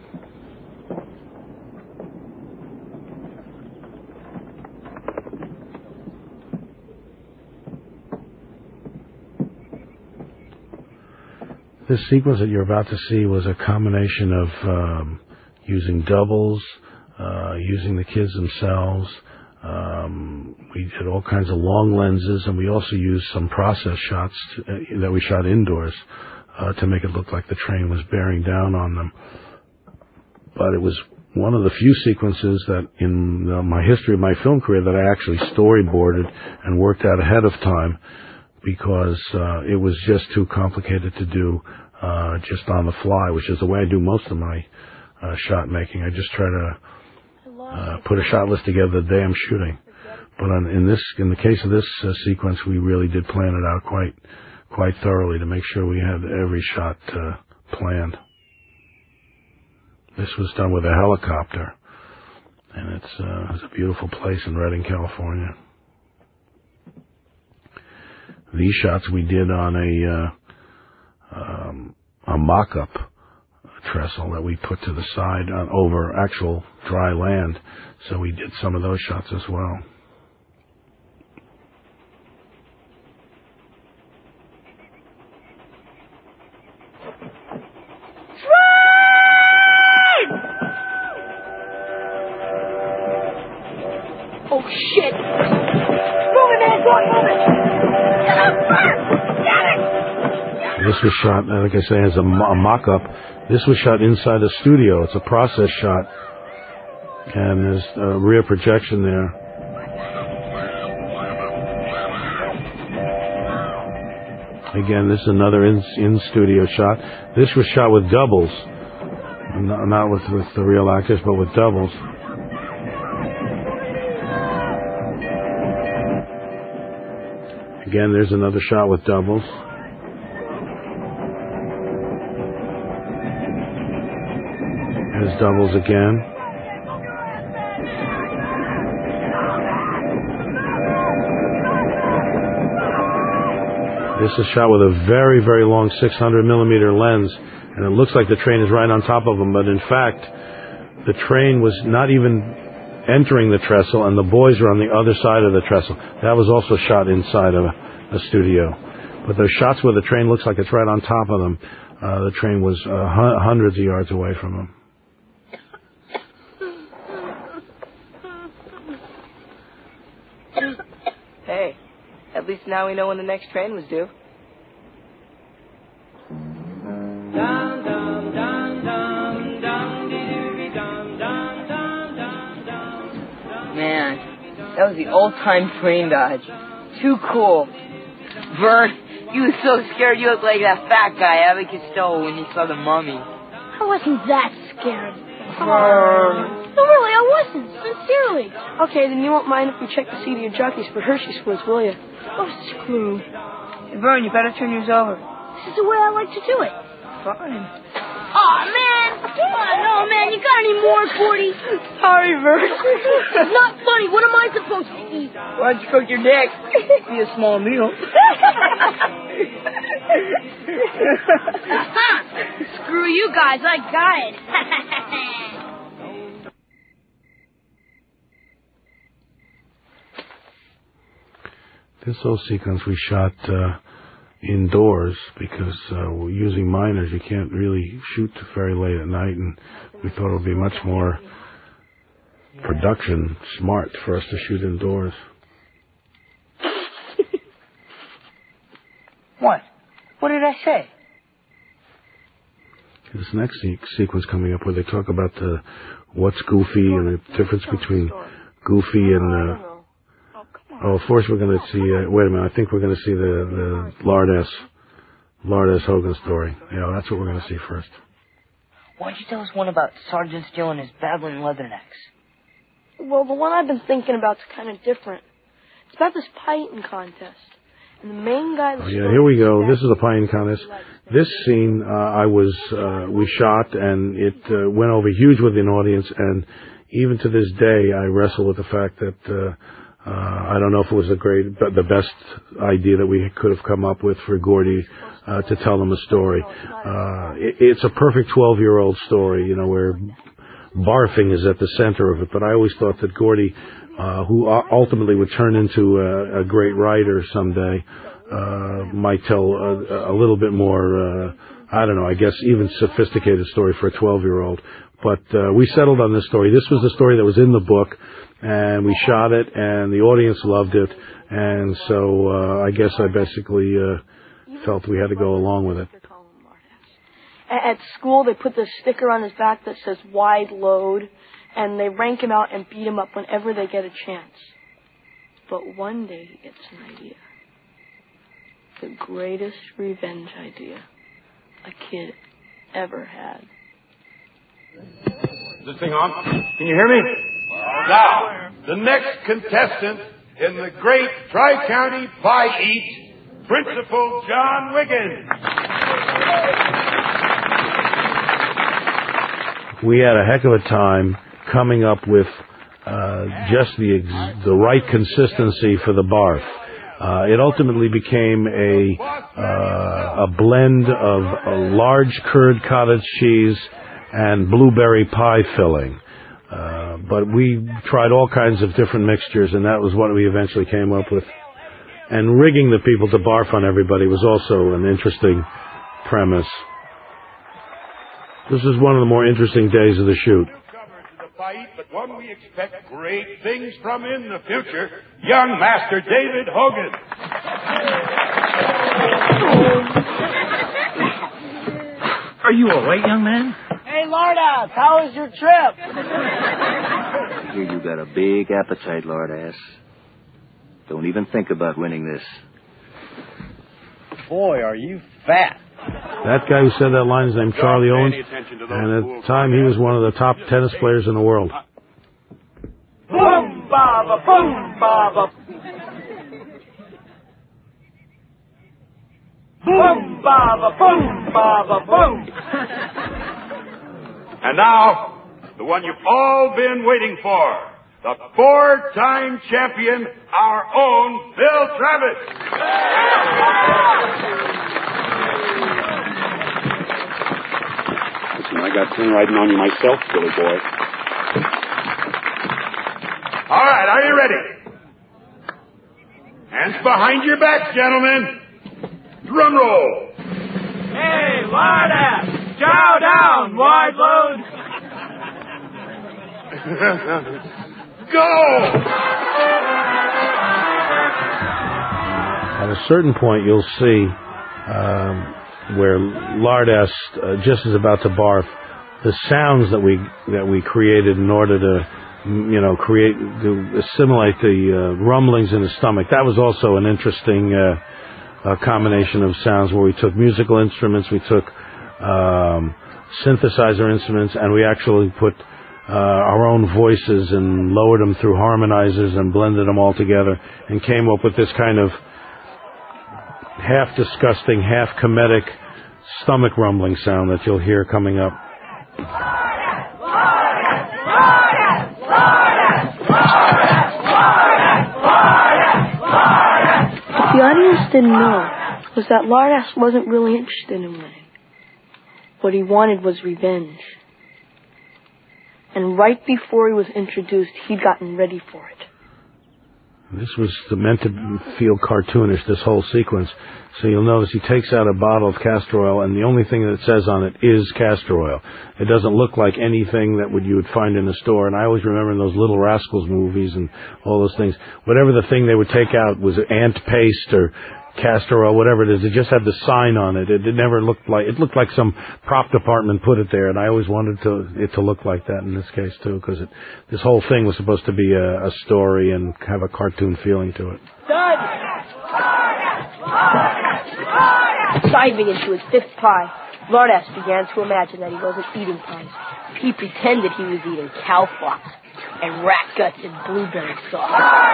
This sequence that you're about to see was a combination of using doubles, using the kids themselves. We did all kinds of long lenses, and we also used some process shots that we shot indoors to make it look like the train was bearing down on them. But it was one of the few sequences that in my history of my film career that I actually storyboarded and worked out ahead of time, because it was just too complicated to do just on the fly, which is the way I do most of my shot making. I just try to put a shot list together the day I'm shooting. But in the case of this sequence, we really did plan it out quite thoroughly to make sure we had every shot planned. This was done with a helicopter, and it's a beautiful place in Redding, California. These shots we did on a mock-up trestle that we put to the side over actual dry land. So we did some of those shots as well. Oh, shit! Move it, man! Go on, move it! Get up first! Get it! This was shot, like I say, as a mock-up. This was shot inside a studio. It's a process shot. And there's a rear projection there. Again, this is another in-studio shot. This was shot with doubles. Not with the real actors, but with doubles. Again, there's another shot with doubles. There's doubles again. This is shot with a very, very long 600 millimeter lens, and it looks like the train is right on top of them, but in fact, the train was not even entering the trestle, and the boys were on the other side of the trestle. That was also shot inside of a studio. But those shots where the train looks like it's right on top of them, the train was hundreds of yards away from them. Hey, at least now we know when the next train was due. Man, that was the old-time train dodge. Too cool. Vern, you were so scared you looked like that fat guy, Abbott Costello, when he saw the mummy. I wasn't that scared. Vern. No, really, I wasn't. Sincerely. Okay, then you won't mind if we check the seat of your jockeys for Hershey squirts, will you? Oh, screw. Hey, Vern, you better turn yours over. This is the way I like to do it. Fine. Aw, man! Come on, no, man, you got any more, Gordy? Sorry, Vern. It's not funny. What am I supposed to eat? Why don't you cook your dick? Be a small meal. Screw you guys, I got it. This whole sequence we shot indoors because we're using minors. You can't really shoot very late at night, and we thought it would be much more production smart for us to shoot indoors. What? What did I say? This next sequence coming up where they talk about what's Goofy and the difference between Goofy and... first we're going to see... wait a minute, I think we're going to see the Lard S. Hogan story. Yeah, that's what we're going to see first. Why don't you tell us one about Sergeant Steele and his babbling leathernecks? Well, the one I've been thinking about is kind of different. It's about this pie-eating contest. And the main guy... here we go. This is a pie-eating contest. This scene we shot, and it went over huge with an audience, and even to this day, I wrestle with the fact that I don't know if it was the best idea that we could have come up with for Gordy to tell them a story. It's a perfect 12-year-old story, where barfing is at the center of it, but I always thought that Gordy, who ultimately would turn into a great writer someday, might tell a little bit more, I guess even sophisticated story for a 12-year-old. But we settled on this story. This was the story that was in the book, and we shot it, and the audience loved it, and so I guess I basically felt we had to go along with it. At school, they put this sticker on his back that says wide load, and they rank him out and beat him up whenever they get a chance. But one day he gets an idea. The greatest revenge idea a kid ever had. Is this thing on? Can you hear me? Now, the next contestant in the great Tri-County Pie Eat, Principal John Wiggins. We had a heck of a time coming up with just the right consistency for the barf. It ultimately became a blend of a large curd cottage cheese and blueberry pie filling. But we tried all kinds of different mixtures, and that was what we eventually came up with. And rigging the people to barf on everybody was also an interesting premise. This is one of the more interesting days of the shoot. But one we expect great things from in the future, young Master David Hogan. Are you all right, young man? Hey, Lardass, how was your trip? I hear you got a big appetite, Lardass. Don't even think about winning this. boy, are you fat. That guy who said that line is named Charlie Owens, and at the time he was one of the top tennis players in the world. Boom, baba, boom, baba. Boom, baba, boom, baba, boom. And now, the one you've all been waiting for. The 4-time champion, our own Bill Travis. Listen, I got 10 riding on you myself, Billy boy. All right, are you ready? Hands behind your backs, gentlemen. Drum roll. Hey, Lardass, chow down, wide load. Go! At a certain point, you'll see where Lardass just is about to barf. The sounds that we created in order to, assimilate the rumblings in his stomach. That was also an interesting combination of sounds where we took musical instruments, we took synthesizer instruments, and we actually put our own voices and lowered them through harmonizers and blended them all together and came up with this kind of half disgusting, half comedic stomach rumbling sound that you'll hear coming up. What the audience didn't know was that Lardass wasn't really interested in winning. What he wanted was revenge. And right before he was introduced, he'd gotten ready for it. This was meant to feel cartoonish, this whole sequence. So you'll notice he takes out a bottle of castor oil, and the only thing that it says on it is castor oil. It doesn't look like anything that you would find in a store. And I always remember in those Little Rascals movies and all those things, whatever the thing they would take out was ant paste or castor oil, whatever it is, it just had the sign on it. It never looked like, it looked like some prop department put it there, and I always wanted it to look like that in this case too, because this whole thing was supposed to be a story and have a cartoon feeling to it. Diving into his fifth pie, Lardass began to imagine that he wasn't eating pies. He pretended he was eating cow flock and rat guts and blueberry sauce.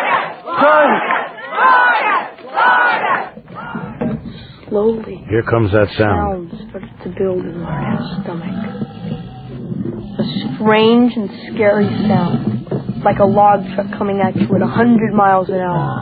Slowly, here comes that sound. Sound started to build in Lardass' stomach. A strange and scary sound, like a log truck coming at you at 100 miles an hour.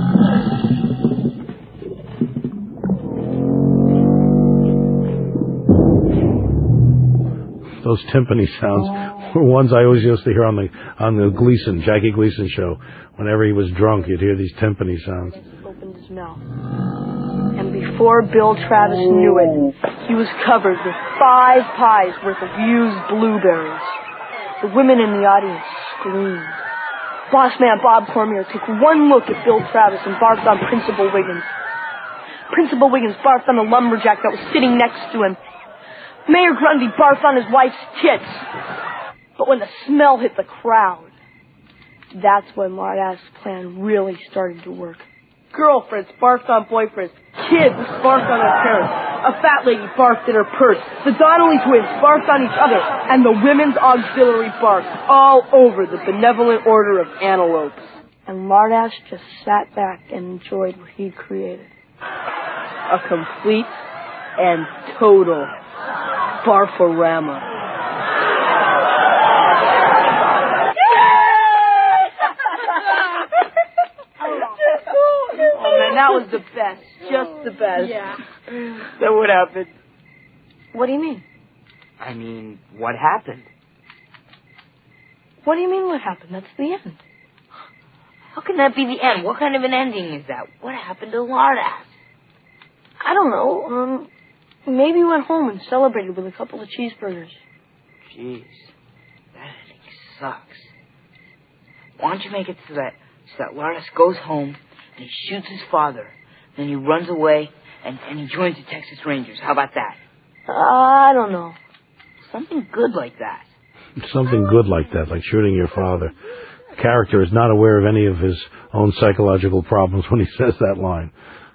Those timpani sounds were ones I always used to hear on the Jackie Gleason show. Whenever he was drunk, you'd hear these timpani sounds. He opened his mouth. And before Bill Travis knew it, he was covered with 5 pies worth of used blueberries. The women in the audience screamed. Boss man Bob Cormier took one look at Bill Travis and barfed on Principal Wiggins. Principal Wiggins barfed on the lumberjack that was sitting next to him. Mayor Grundy barfed on his wife's tits. But when the smell hit the crowd, that's when Lardass' plan really started to work. Girlfriends barfed on boyfriends. Kids barfed on their parents. A fat lady barfed in her purse. The Donnelly twins barfed on each other. And the women's auxiliary barfed all over the Benevolent Order of Antelopes. And Lardass just sat back and enjoyed what he'd created. A complete and total barforama. Oh man, that was the best. Just the best. Yeah. Then what happened? What do you mean? I mean, what happened? What do you mean what happened? That's the end. How can that be the end? What kind of an ending is that? What happened to Lardass? I don't know. Maybe he went home and celebrated with a couple of cheeseburgers. Jeez, that ending sucks. Why don't you make it so that Lardass goes home and he shoots his father, then he runs away and he joins the Texas Rangers? How about that? I don't know. Something good like that. Something good like that, like shooting your father. The character is not aware of any of his own psychological problems when he says that line.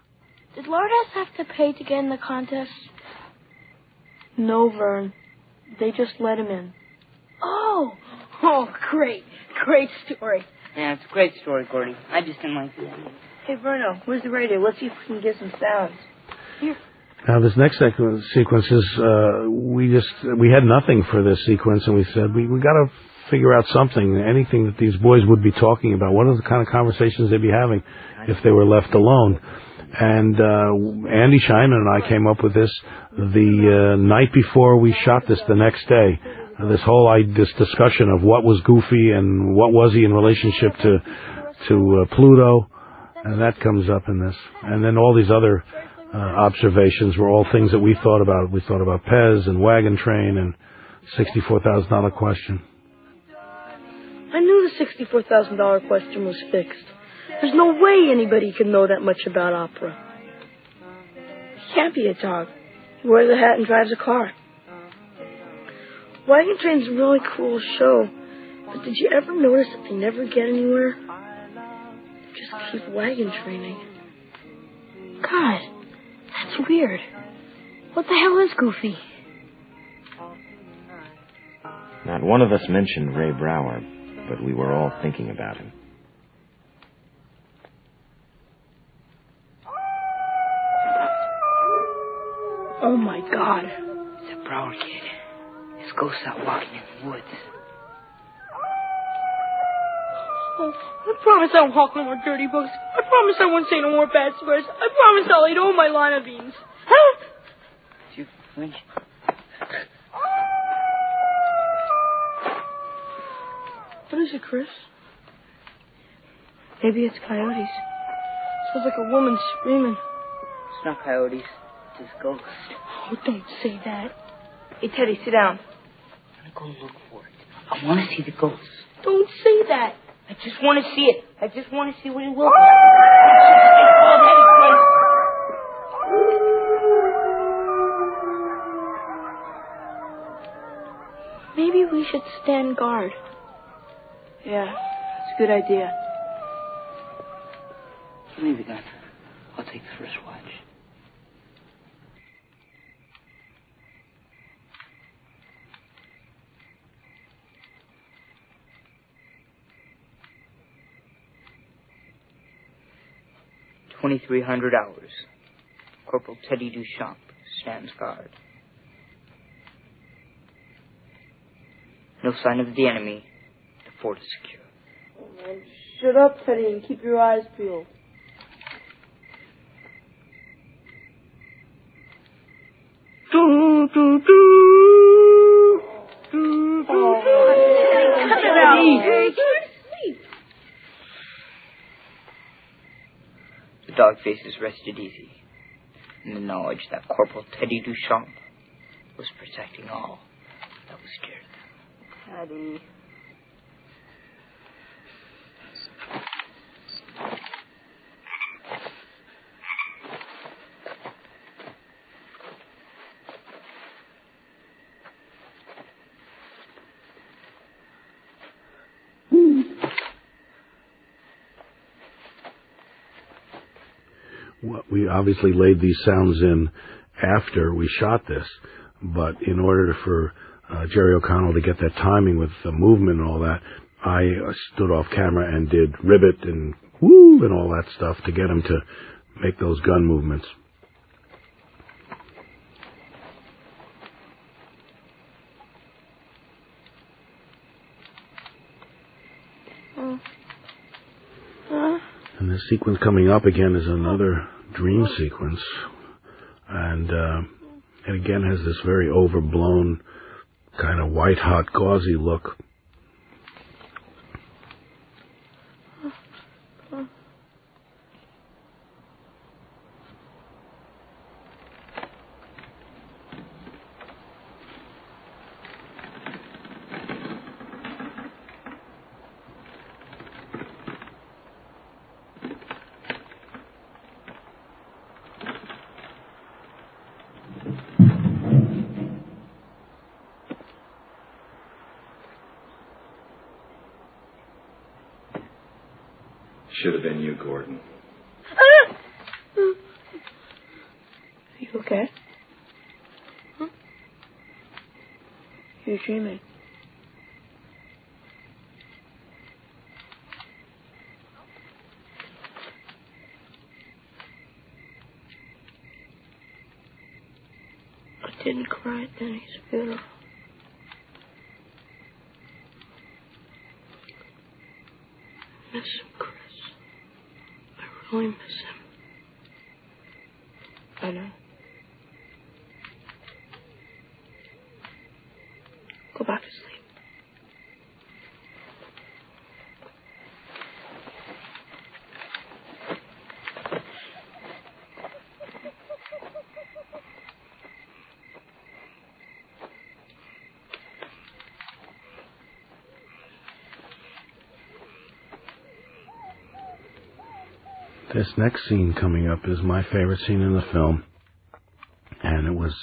Did Lourdes have to pay to get in the contest? No, Vern. They just let him in. Oh, great. Great story. Yeah, it's a great story, Gordy. I just didn't like it. Hey, Verno, where's the radio? Let's see if we can get some sounds. Here. Now, this next sequence is, we had nothing for this sequence, and we said, we got to figure out something, anything that these boys would be talking about. What are the kind of conversations they'd be having if they were left alone? And Andy Scheinman and I came up with this the night before we shot this the next day. This discussion of what was Goofy and what was he in relationship to Pluto, and that comes up in this. And then all these other observations were all things that we thought about. We thought about Pez and Wagon Train and $64,000 question. I knew the $64,000 question was fixed. There's no way anybody could know that much about opera. He can't be a dog. He wears a hat and drives a car. Wagon Train's a really cool show, but did you ever notice that they never get anywhere? They just keep wagon training. God, that's weird. What the hell is Goofy? Not one of us mentioned Ray Brower, but we were all thinking about him. Oh, my God. It's a Brower kid. His ghost out walking in the woods. Oh, I promise I won't hawk no more dirty books. I promise I won't say no more bad swears. I promise I'll eat all my lima beans. Huh? Did you flinch? What is it, Chris? Maybe it's coyotes. Sounds like a woman screaming. It's not coyotes. It's his ghost. Oh, don't say that. Hey, Teddy, sit down. I'm going to go look for it. I want to see the ghost. Don't say that. I just want to see it. I just want to see what it will be. Maybe we should stand guard. Yeah, it's a good idea. Give me the gun. I'll take the first watch. $2,300. Corporal Teddy Duchamp stands guard. No sign of the enemy. The fort is secure. Oh, man, shut up, Teddy, and keep your eyes peeled. The dog faces rested easy in the knowledge that Corporal Teddy Duchamp was protecting all that was dear to them. Teddy. We obviously laid these sounds in after we shot this, but in order for Jerry O'Connell to get that timing with the movement and all that, I stood off camera and did ribbit and woo and all that stuff to get him to make those gun movements. And the sequence coming up again is another dream sequence, and it again has this very overblown, kind of white-hot, gauzy look. Should have been you, Gordon. You okay? Huh? You're dreaming. I didn't cry at Danny's funeral. I miss him, Chris. I really miss him. I know. Go back to sleep. This next scene coming up is my favorite scene in the film, and it was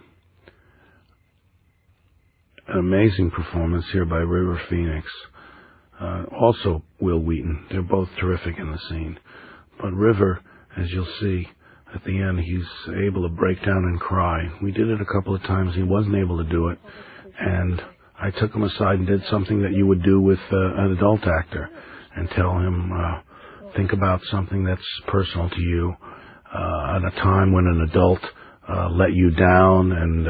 an amazing performance here by River Phoenix. Also Will Wheaton. They're both terrific in the scene. But River, as you'll see at the end, he's able to break down and cry. We did it a couple of times. He wasn't able to do it, and I took him aside and did something that you would do with an adult actor and tell him, think about something that's personal to you at a time when an adult let you down and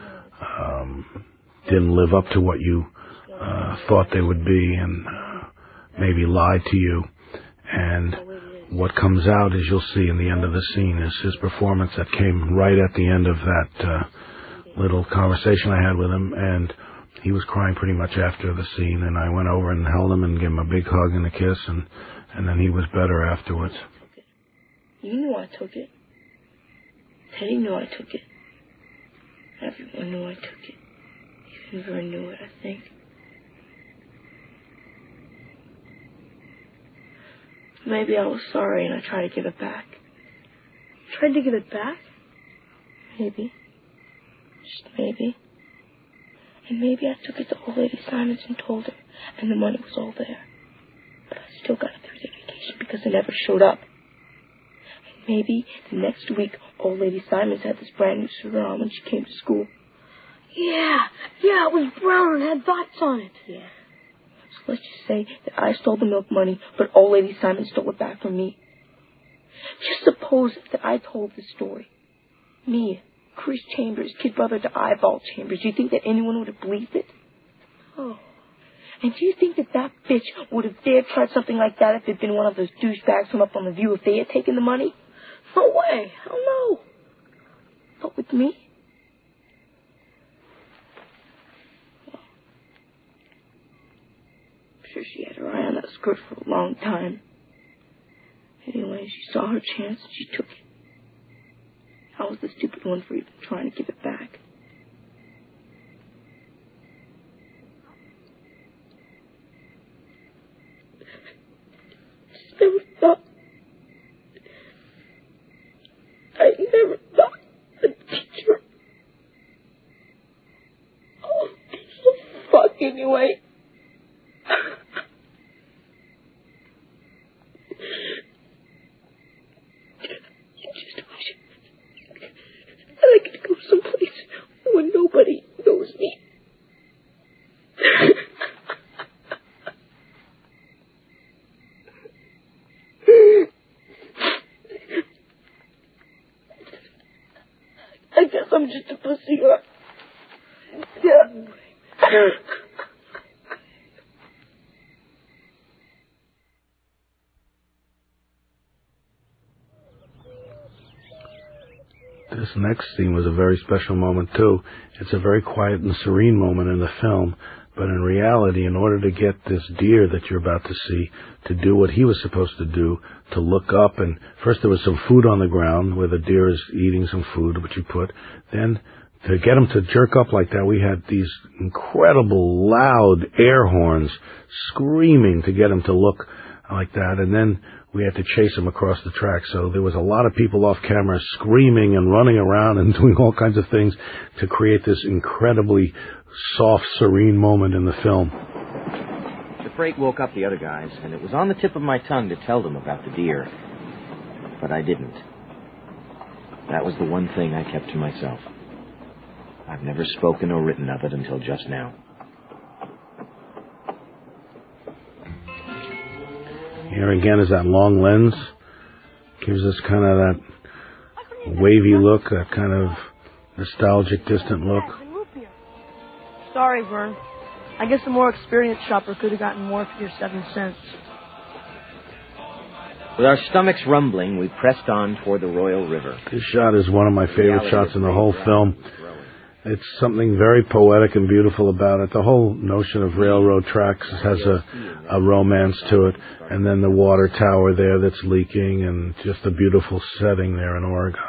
didn't live up to what you thought they would be and maybe lied to you. And what comes out, as you'll see in the end of the scene, is his performance that came right at the end of that little conversation I had with him. And he was crying pretty much after the scene, and I went over and held him and gave him a big hug and a kiss, and then he was better afterwards. You knew I took it. Teddy knew I took it. Everyone knew I took it. Even Vern knew it, I think. Maybe I was sorry and I tried to give it back. Tried to give it back? Maybe. Just maybe. And maybe I took it to old lady Simons and told her, and the money was all there. But I still got a 3-day vacation because it never showed up. And maybe the next week, old lady Simons had this brand new suit on when she came to school. Yeah, it was brown and had dots on it. Yeah. So let's just say that I stole the milk money, but old lady Simons stole it back from me. Just suppose that I told this story. Me, Chris Chambers, kid brother to Eyeball Chambers. Do you think that anyone would have believed it? Oh. And do you think that that bitch would have dared try something like that if it had been one of those douchebags from up on the View if they had taken the money? No way. Hell no. But with me? Well, I'm sure she had her eye on that skirt for a long time. Anyway, she saw her chance and she took it. I was the stupid one for even trying to give it back. I never thought a teacher. Oh, so fuck anyway. I like to go someplace where nobody knows me. I guess I'm just a pussy, huh? Yeah. This next scene was a very special moment, too. It's a very quiet and serene moment in the film, but in reality, in order to get this deer that you're about to see to do what he was supposed to do, to look up, and first there was some food on the ground where the deer is eating some food, which you put. Then, to get him to jerk up like that, we had these incredible loud air horns screaming to get him to look like that, and then we had to chase him across the track. So there was a lot of people off camera screaming and running around and doing all kinds of things to create this incredibly soft, serene moment in the film. The freight woke up the other guys, and it was on the tip of my tongue to tell them about the deer. But I didn't. That was the one thing I kept to myself. I've never spoken or written of it until just now. Here again is that long lens. Gives us kind of that wavy look, that kind of nostalgic, distant look. Sorry, Vern. I guess a more experienced shopper could have gotten more for your 7 cents. With our stomachs rumbling, we pressed on toward the Royal River. This shot is one of my favorite shots in the whole film. It's something very poetic and beautiful about it. The whole notion of railroad tracks has a romance to it. And then the water tower there that's leaking, and just a beautiful setting there in Oregon.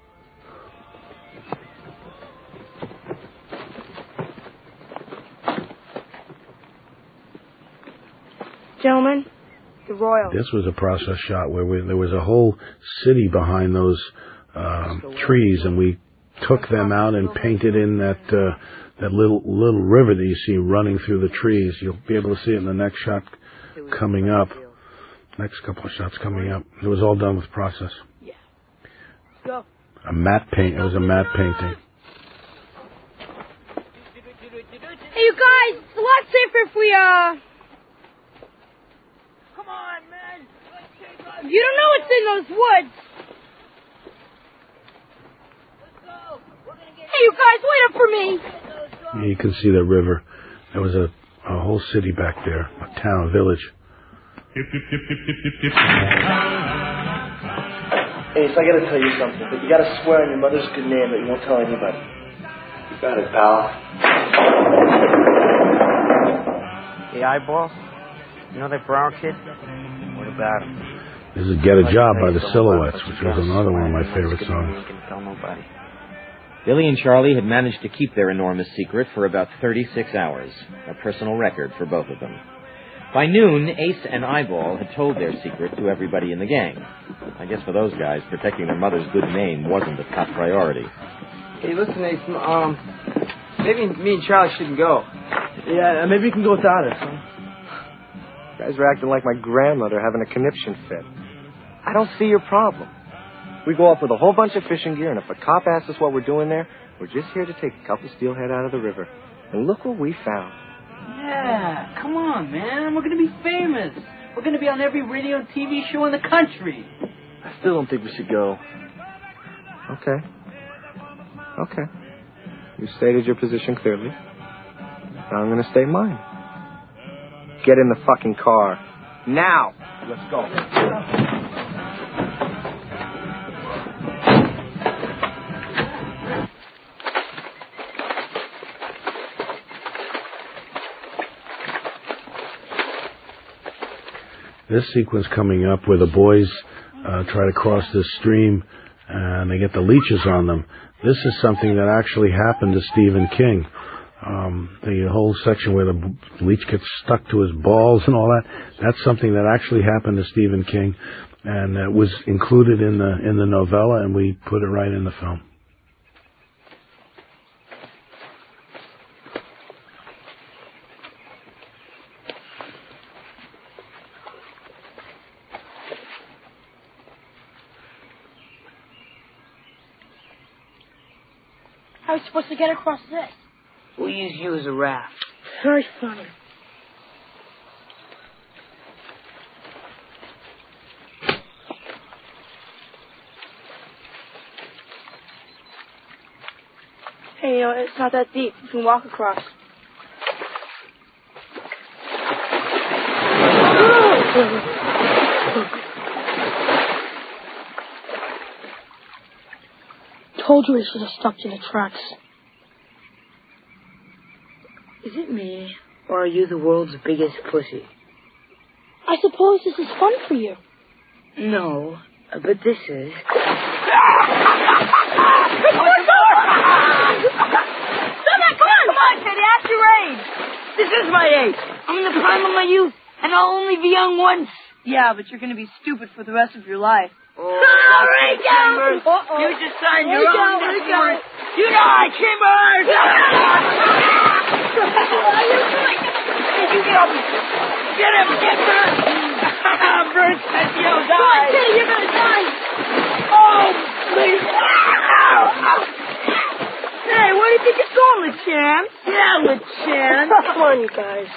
Gentlemen, the Royal. This was a process shot where there was a whole city behind those trees, and we took them out and painted in that little river that you see running through the trees. You'll be able to see it in the next shot coming up. Next couple of shots coming up. It was all done with process. Yeah. Go. A matte paint. It was a matte painting. Hey, you guys, it's a lot safer if we, Come on, man. You don't know what's in those woods. Hey, you guys, wait up for me. You can see the river. There was a whole city back there, a town, a village. Ace, I gotta tell you something, but you gotta swear on your mother's good name that you won't tell anybody. You got it, pal. The eyeballs? You know that brown kid? What about him? This is Get a Job by the Silhouettes, which was another one of my favorite songs. Tell nobody. Billy and Charlie had managed to keep their enormous secret for about 36 hours, a personal record for both of them. By noon, Ace and Eyeball had told their secret to everybody in the gang. I guess for those guys, protecting their mother's good name wasn't a top priority. Hey, listen, Ace, maybe me and Charlie shouldn't go. Yeah, maybe you can go without us, huh? You guys are acting like my grandmother having a conniption fit. I don't see your problem. We go off with a whole bunch of fishing gear, and if a cop asks us what we're doing there, we're just here to take a couple steelhead out of the river. And look what we found. Yeah, come on, man. We're going to be famous. We're going to be on every radio and TV show in the country. I still don't think we should go. Okay. You stated your position clearly. Now I'm going to state mine. Get in the fucking car. Now! Let's go. This sequence coming up where the boys try to cross this stream and they get the leeches on them. This is something that actually happened to Stephen King. The whole section where the leech gets stuck to his balls and all that, that's something that actually happened to Stephen King, and it was included in the novella, and we put it right in the film. How are we supposed to get across this? We'll use you as a raft. Very funny. Hey, you know, it's not that deep. You can walk across. Told you we should have stuck to the tracks. Is it me, or are you the world's biggest pussy? I suppose this is fun for you. No, but this is. Stop that! Come on, Teddy, act your age. This is my age. I'm in the prime of my youth, and I'll only be young once. Yeah, but you're going to be stupid for the rest of your life. Right down. You just signed your own death warrant. You die, Chambers! Did you get up? Get him! Get Bert! Bert says you'll die! Come on, Teddy, you're going to die! Oh, please! chance. Yeah, with chance. Come on, you guys.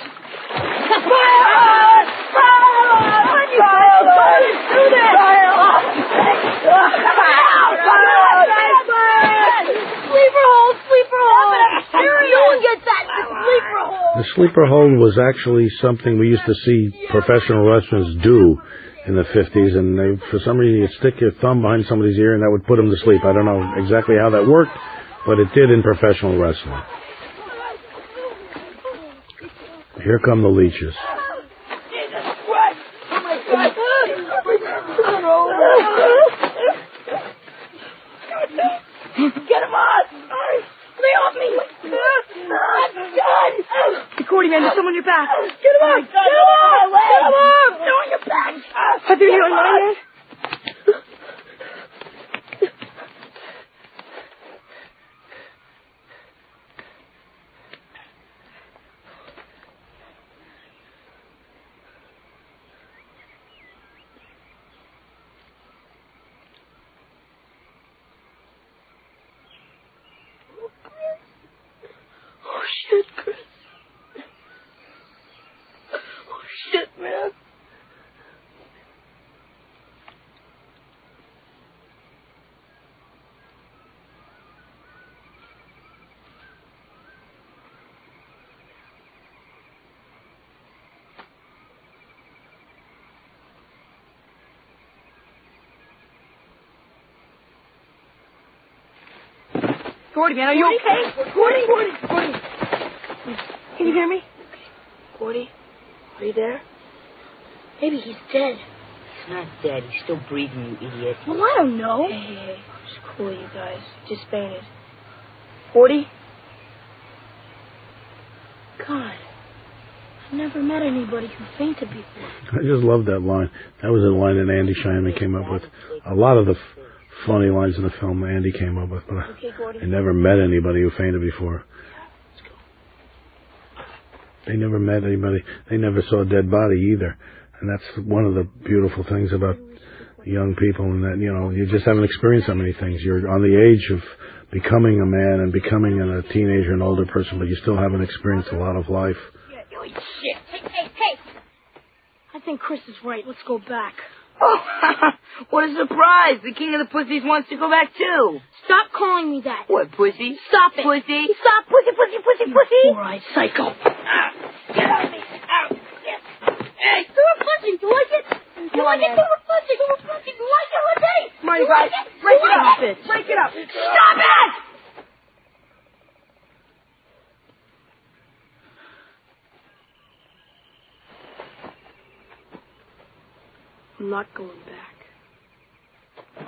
The sleeper hold was actually something we used to see professional wrestlers do in the 50s, and they, for some reason, you'd stick your thumb behind somebody's ear and that would put them to sleep. I don't know exactly how that worked, but it did in professional wrestling. Here come the leeches. Get him on! Lay off me! I'm done! Gordy, man, there's someone on your back. Get him on! Get him on! Get him on! They're on your back! Are they on my head? Oh, shit, Chris. Oh, shit, man. Gordy, man, are you okay? Gordy! Can you hear me? Gordy, are you there? Maybe he's dead. He's not dead. He's still breathing, you idiot. Well, I don't know. Hey. It's cool, you guys. Just fainted. Gordy? God, I've never met anybody who fainted before. I just love that line. That was a line that Andy Shyman came up with. A lot of the funny lines in the film Andy came up with, but I never met anybody who fainted before. They never met anybody. They never saw a dead body either. And that's one of the beautiful things about young people, and that, you know, you just haven't experienced so many things. You're on the age of becoming a man and becoming a teenager, an older person, but you still haven't experienced a lot of life. Shit. Hey. I think Chris is right. Let's go back. Oh, what a surprise. The king of the pussies wants to go back, too. Stop calling me that. What, pussy? Stop it. Pussy? Stop, pussy. Four-eyed psycho. Get out of me. Out. Yes. Hey, do a pussy. You like it? You like it? Do a pussy. You like it? Let's say. Come on, you guys. Break it up. Break it up. Stop it! I'm not going back.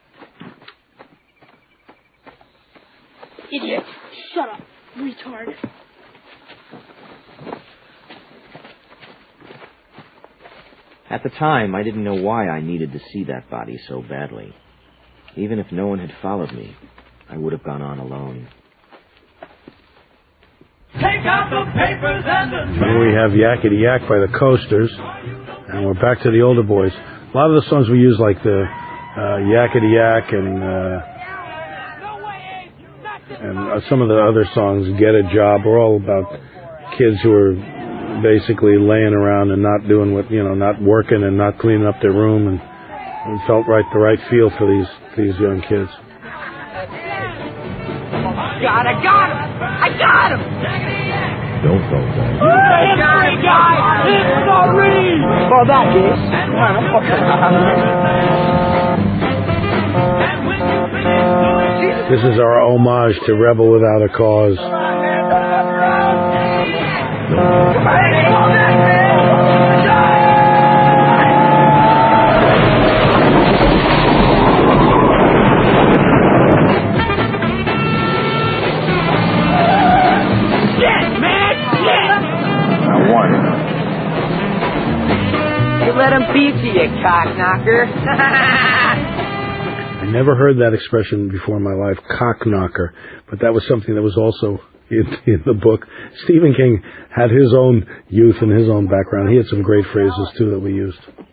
Idiot. Shut up, retard. At the time, I didn't know why I needed to see that body so badly. Even if no one had followed me, I would have gone on alone. Take out the papers and the... Here we have Yakety Yak by the Coasters, and we're back to the older boys. A lot of the songs we use, like the Yakety Yak and some of the other songs, Get a Job, are all about kids who are basically laying around and not doing what, you know, not working and not cleaning up their room, and it felt the right feel for these young kids. I got him! Don't go there. History guy! History! Oh, that is. This is our homage to Rebel Without a Cause. You let him beat you cockknocker. I never heard that expression before in my life, cockknocker, but that was something that was also in the book. Stephen King had his own youth and his own background. He had some great phrases, too, that we used.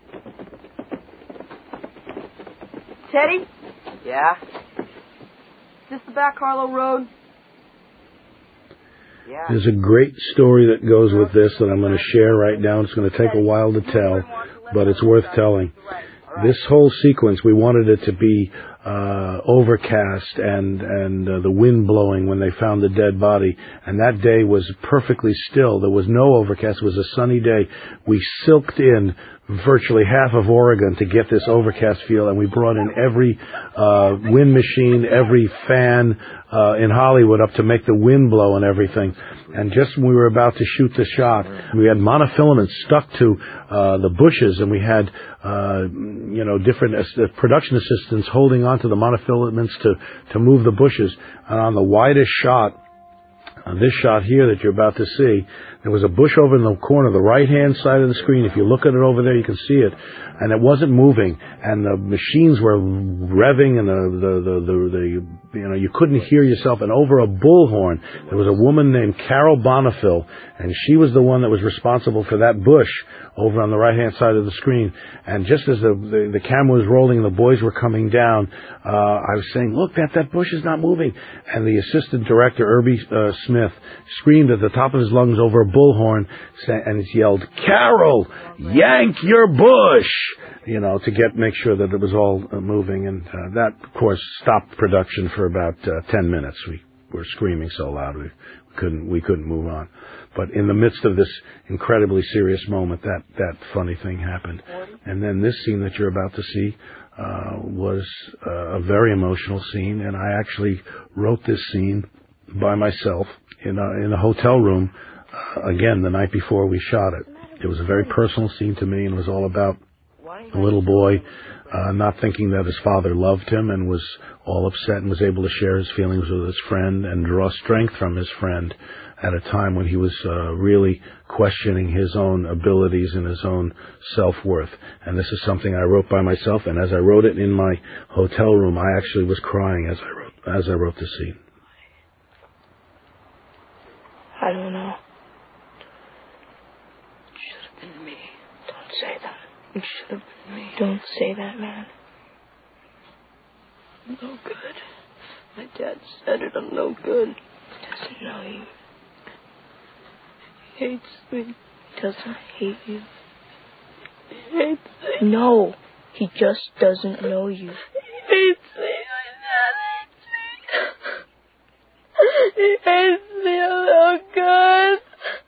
Teddy? Yeah? Is this the back Harlow Road? There's a great story that goes with this that I'm going to share right now. It's going to take a while to tell, but it's worth telling. This whole sequence, we wanted it to be overcast and the wind blowing when they found the dead body. And that day was perfectly still. There was no overcast. It was a sunny day. We silked in virtually half of Oregon to get this overcast feel, and we brought in every wind machine, every fan in Hollywood up to make the wind blow and everything. And just when we were about to shoot the shot, we had monofilaments stuck to the bushes, and we had different production assistants holding onto the monofilaments to move the bushes. And on the widest shot, on this shot here that you're about to see, there was a bush over in the corner, the right-hand side of the screen. If you look at it over there, you can see it. And it wasn't moving. And the machines were revving, and you couldn't hear yourself. And over a bullhorn, there was a woman named Carol Bonnefil, and she was the one that was responsible for that bush over on the right-hand side of the screen. And just as the camera was rolling and the boys were coming down, I was saying, look, that bush is not moving. And the assistant director, Irby Smith, screamed at the top of his lungs over a bullhorn, and he yelled, "Carol, yank your bush!" To make sure that it was all moving. And that, of course, stopped production for about 10 minutes. We were screaming so loud we couldn't move on. But in the midst of this incredibly serious moment, that funny thing happened. And then this scene that you're about to see was a very emotional scene, and I actually wrote this scene by myself in a hotel room, again, the night before we shot it. It was a very personal scene to me, and it was all about a little boy not thinking that his father loved him and was all upset, and was able to share his feelings with his friend and draw strength from his friend at a time when he was really questioning his own abilities and his own self-worth. And this is something I wrote by myself, and as I wrote it in my hotel room, I actually was crying as I wrote the scene. I don't know. It should have been me. Don't say that. It should have been me. Don't say that, man. I'm no good. My dad said it. I'm no good. He doesn't know you. He hates me. He doesn't hate you. He hates me. No, he just doesn't know you. He hates me. My dad hates me. He hates me. I'm no good.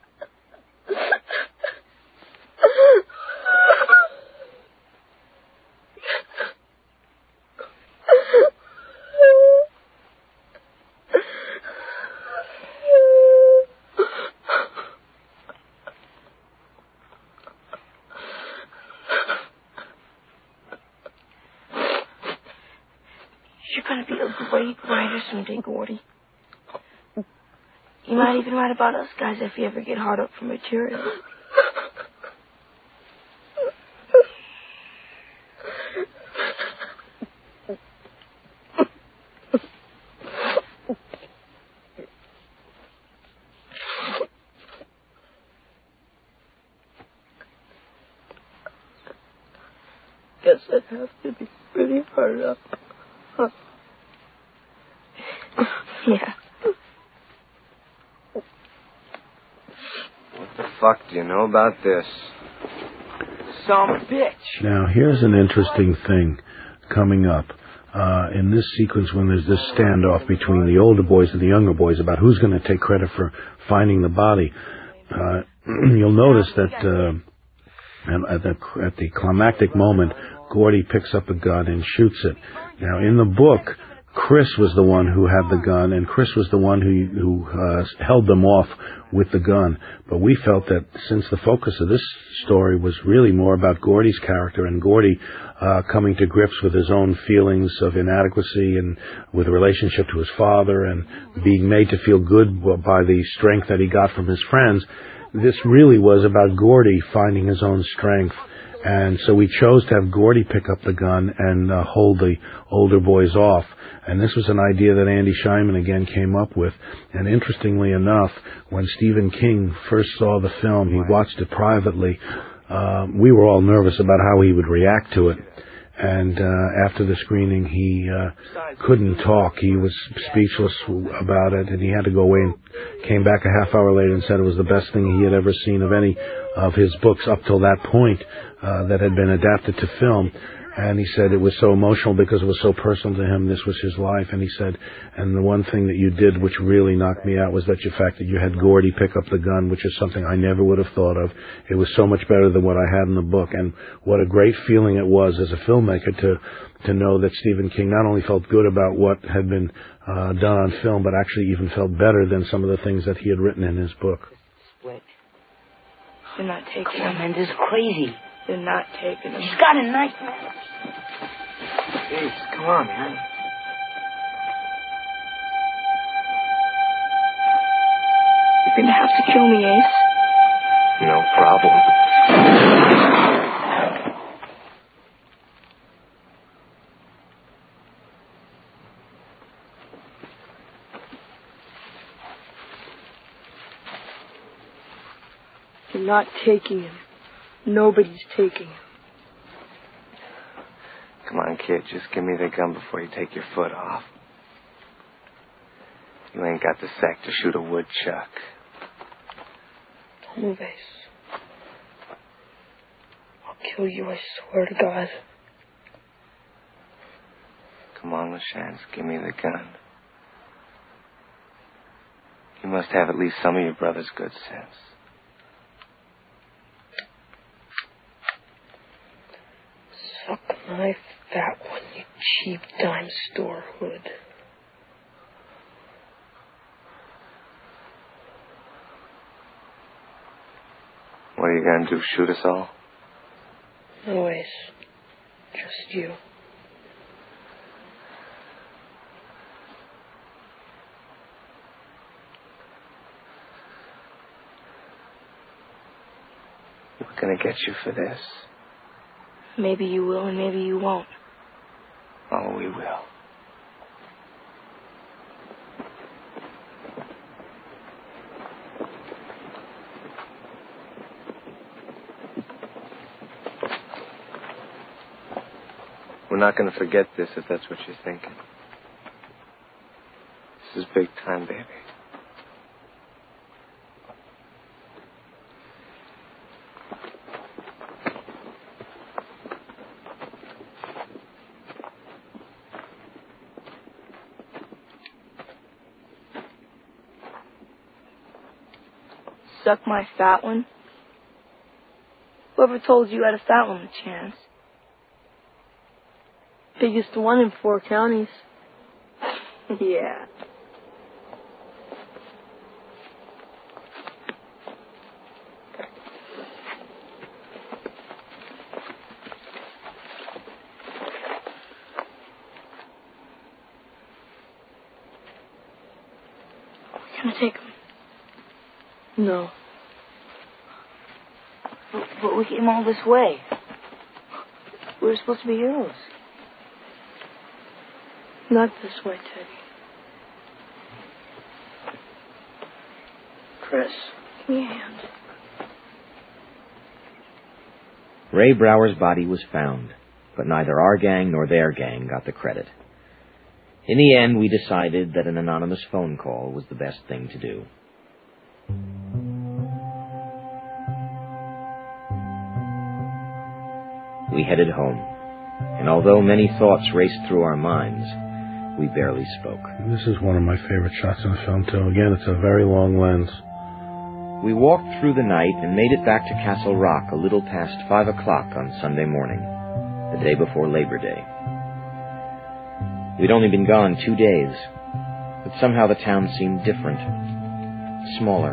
You're going to be a great writer someday, Gordy. You might even write about us guys if you ever get hard up for material. Guess I'd have to be pretty hard up. Huh. Yeah. What the fuck do you know about this? Some bitch. Now, here's an interesting thing coming up. In this sequence, when there's this standoff between the older boys and the younger boys about who's going to take credit for finding the body, you'll notice that at the climactic moment, Gordy picks up a gun and shoots it. Now, in the book, Chris was the one who had the gun, and Chris was the one who held them off with the gun. But we felt that since the focus of this story was really more about Gordy's character and Gordy coming to grips with his own feelings of inadequacy and with a relationship to his father and being made to feel good by the strength that he got from his friends, this really was about Gordy finding his own strength. And so we chose to have Gordy pick up the gun and hold the older boys off. And this was an idea that Andy Scheinman again came up with. And interestingly enough, when Stephen King first saw the film, he watched it privately. We were all nervous about how he would react to it. And after the screening, he couldn't talk. He was speechless about it, and he had to go away and came back a half hour later and said it was the best thing he had ever seen of any of his books up till that point that had been adapted to film. And he said it was so emotional because it was so personal to him. This was his life. And he said, and the one thing that you did which really knocked me out was that the fact that you had Gordy pick up the gun, which is something I never would have thought of. It was so much better than what I had in the book. And what a great feeling it was as a filmmaker to know that Stephen King not only felt good about what had been done on film, but actually even felt better than some of the things that he had written in his book. Split. They're not taking Come on, him. man, this is crazy. They're not taking him. He's got a knife, man. Ace, come on, man. You're gonna have to kill me, Ace. No problem. You're not taking him. Nobody's taking him. Come on, kid, just give me the gun before you take your foot off. You ain't got the sack to shoot a woodchuck. Don't move, Ace. I'll kill you, I swear to God. Come on, LaChance, give me the gun. You must have at least some of your brother's good sense. Suck my fat one, you cheap dime store hood. What are you gonna do, shoot us all? No, Ace. Just you. We're gonna get you for this. Maybe you will and maybe you won't. Oh, we will. We're not going to forget this if that's what you're thinking. This is big time, baby. Suck my fat one? Whoever told you had a fat one, LaChance? Biggest one in 4 counties. Yeah. Can I take him? No. But we came all this way. We were supposed to be heroes. Not this way, Teddy. Chris, give me a hand. Ray Brower's body was found, but neither our gang nor their gang got the credit. In the end, we decided that an anonymous phone call was the best thing to do. We headed home, and although many thoughts raced through our minds, we barely spoke. This is one of my favorite shots in the film, too. Again, it's a very long lens. We walked through the night and made it back to Castle Rock a little past 5 o'clock on Sunday morning, the day before Labor Day. We'd only been gone 2 days, but somehow the town seemed different, smaller.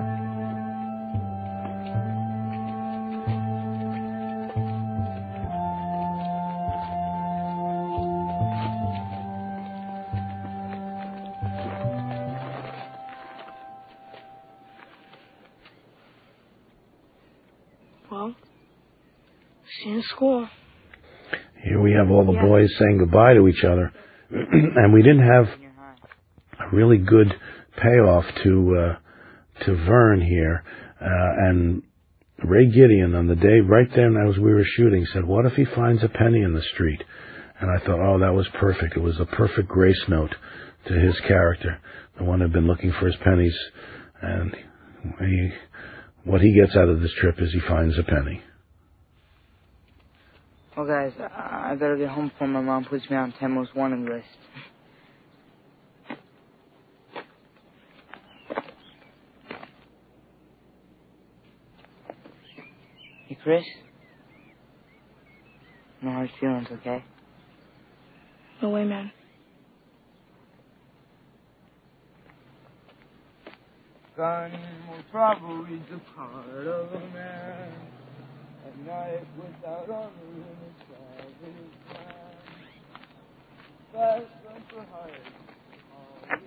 Well, see you in school. Here we have all the boys saying goodbye to each other. And we didn't have a really good payoff to Vern here. And Ray Gideon on the day right then as we were shooting said, what if he finds a penny in the street? And I thought, oh, that was perfect. It was a perfect grace note to his character. The one who'd been looking for his pennies, and what he gets out of this trip is he finds a penny. Well, guys, I better get home before my mom puts me on 10 most wanted list. Hey, Chris? No hard feelings, okay? No way, man. Gun most robbery's a part of a man. At night without honor in his savage mind. Fast gun for hire.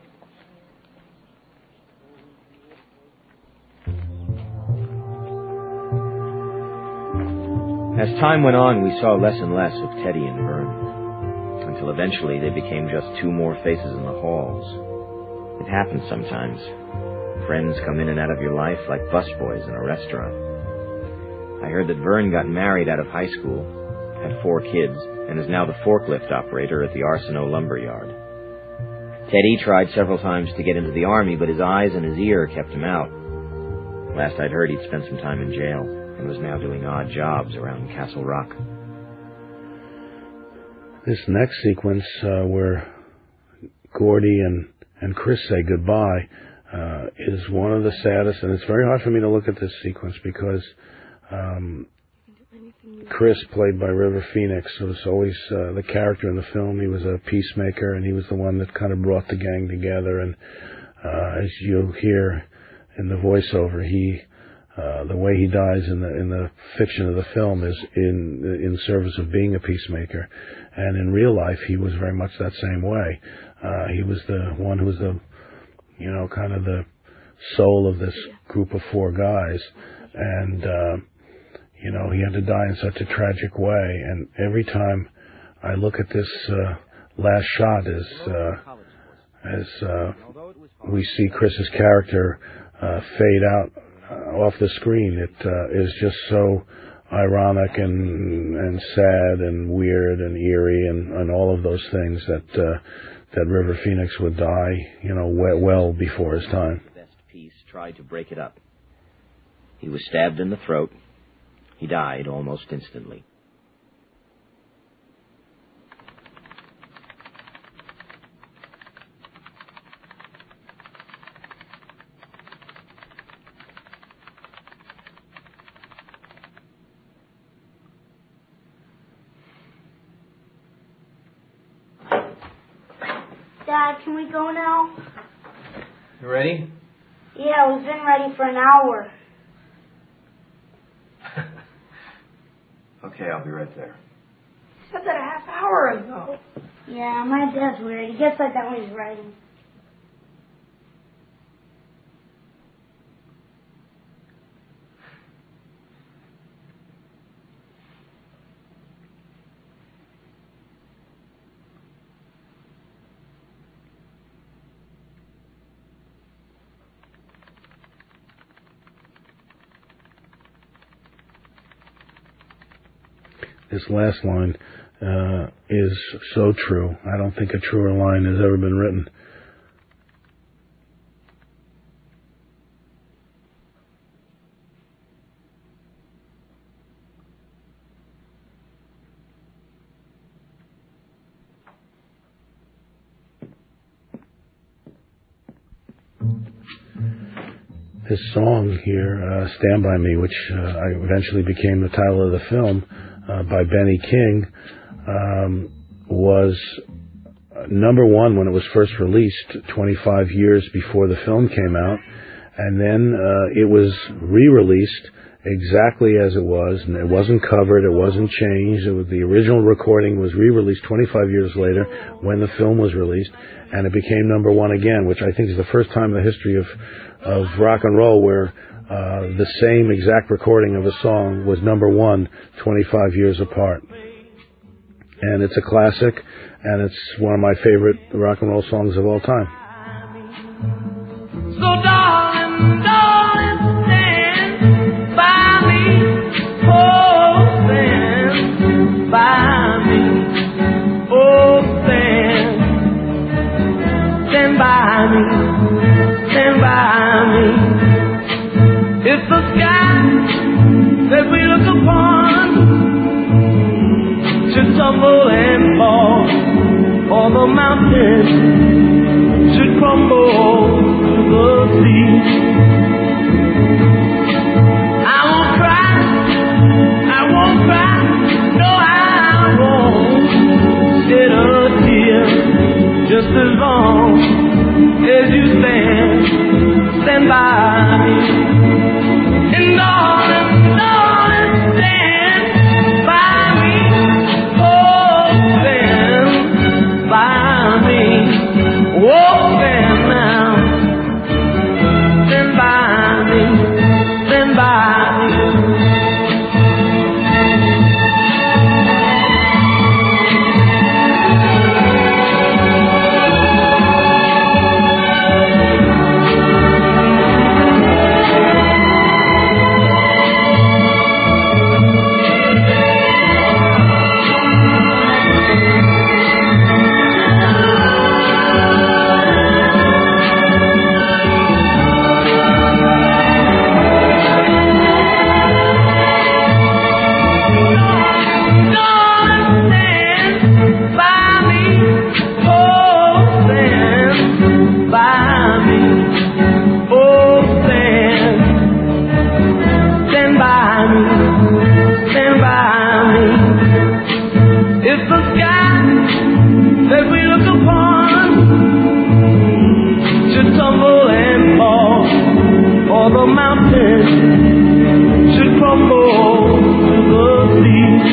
As time went on, we saw less and less of Teddy and Vern, until eventually they became just two more faces in the halls. It happens sometimes. Friends come in and out of your life like busboys in a restaurant. I heard that Vern got married out of high school, had 4 kids, and is now the forklift operator at the Arsenault lumber yard. Teddy tried several times to get into the Army, but his eyes and his ear kept him out. Last I'd heard, he'd spent some time in jail and was now doing odd jobs around Castle Rock. This next sequence where Gordy and Chris say goodbye is one of the saddest, and it's very hard for me to look at this sequence because Chris, played by River Phoenix, was always the character in the film. He was a peacemaker, and he was the one that kind of brought the gang together. And as you'll hear in the voiceover, the way he dies in the fiction of the film is in service of being a peacemaker, and in real life he was very much that same way. He was the one who was the, kind of the soul of this group of 4 guys, and he had to die in such a tragic way. And every time I look at this last shot, as we see Chris's character fade out off the screen, it is just so ironic and sad and weird and eerie and all of those things that River Phoenix would die, well before his time. The best piece tried to break it up. He was stabbed in the throat. He died almost instantly. Dad, can we go now? You ready? Yeah, we've been ready for an hour. Okay, I'll be right there. You said that a half hour ago. Yeah, my dad's weird. He gets like that when he's writing. This last line is so true. I don't think a truer line has ever been written. This song here, Stand By Me, which eventually became the title of the film, by Benny King, was number 1 when it was first released 25 years before the film came out, and then it was re-released exactly as it was, and it wasn't covered, it wasn't changed. The original recording was re-released 25 years later when the film was released, and it became number 1 again, which I think is the first time in the history of rock and roll where the same exact recording of a song was number 1 25 years apart. And it's a classic, and it's one of my favorite rock and roll songs of all time. So darling, darling, stand by me. Oh, stand by me. head should crumble to the sea.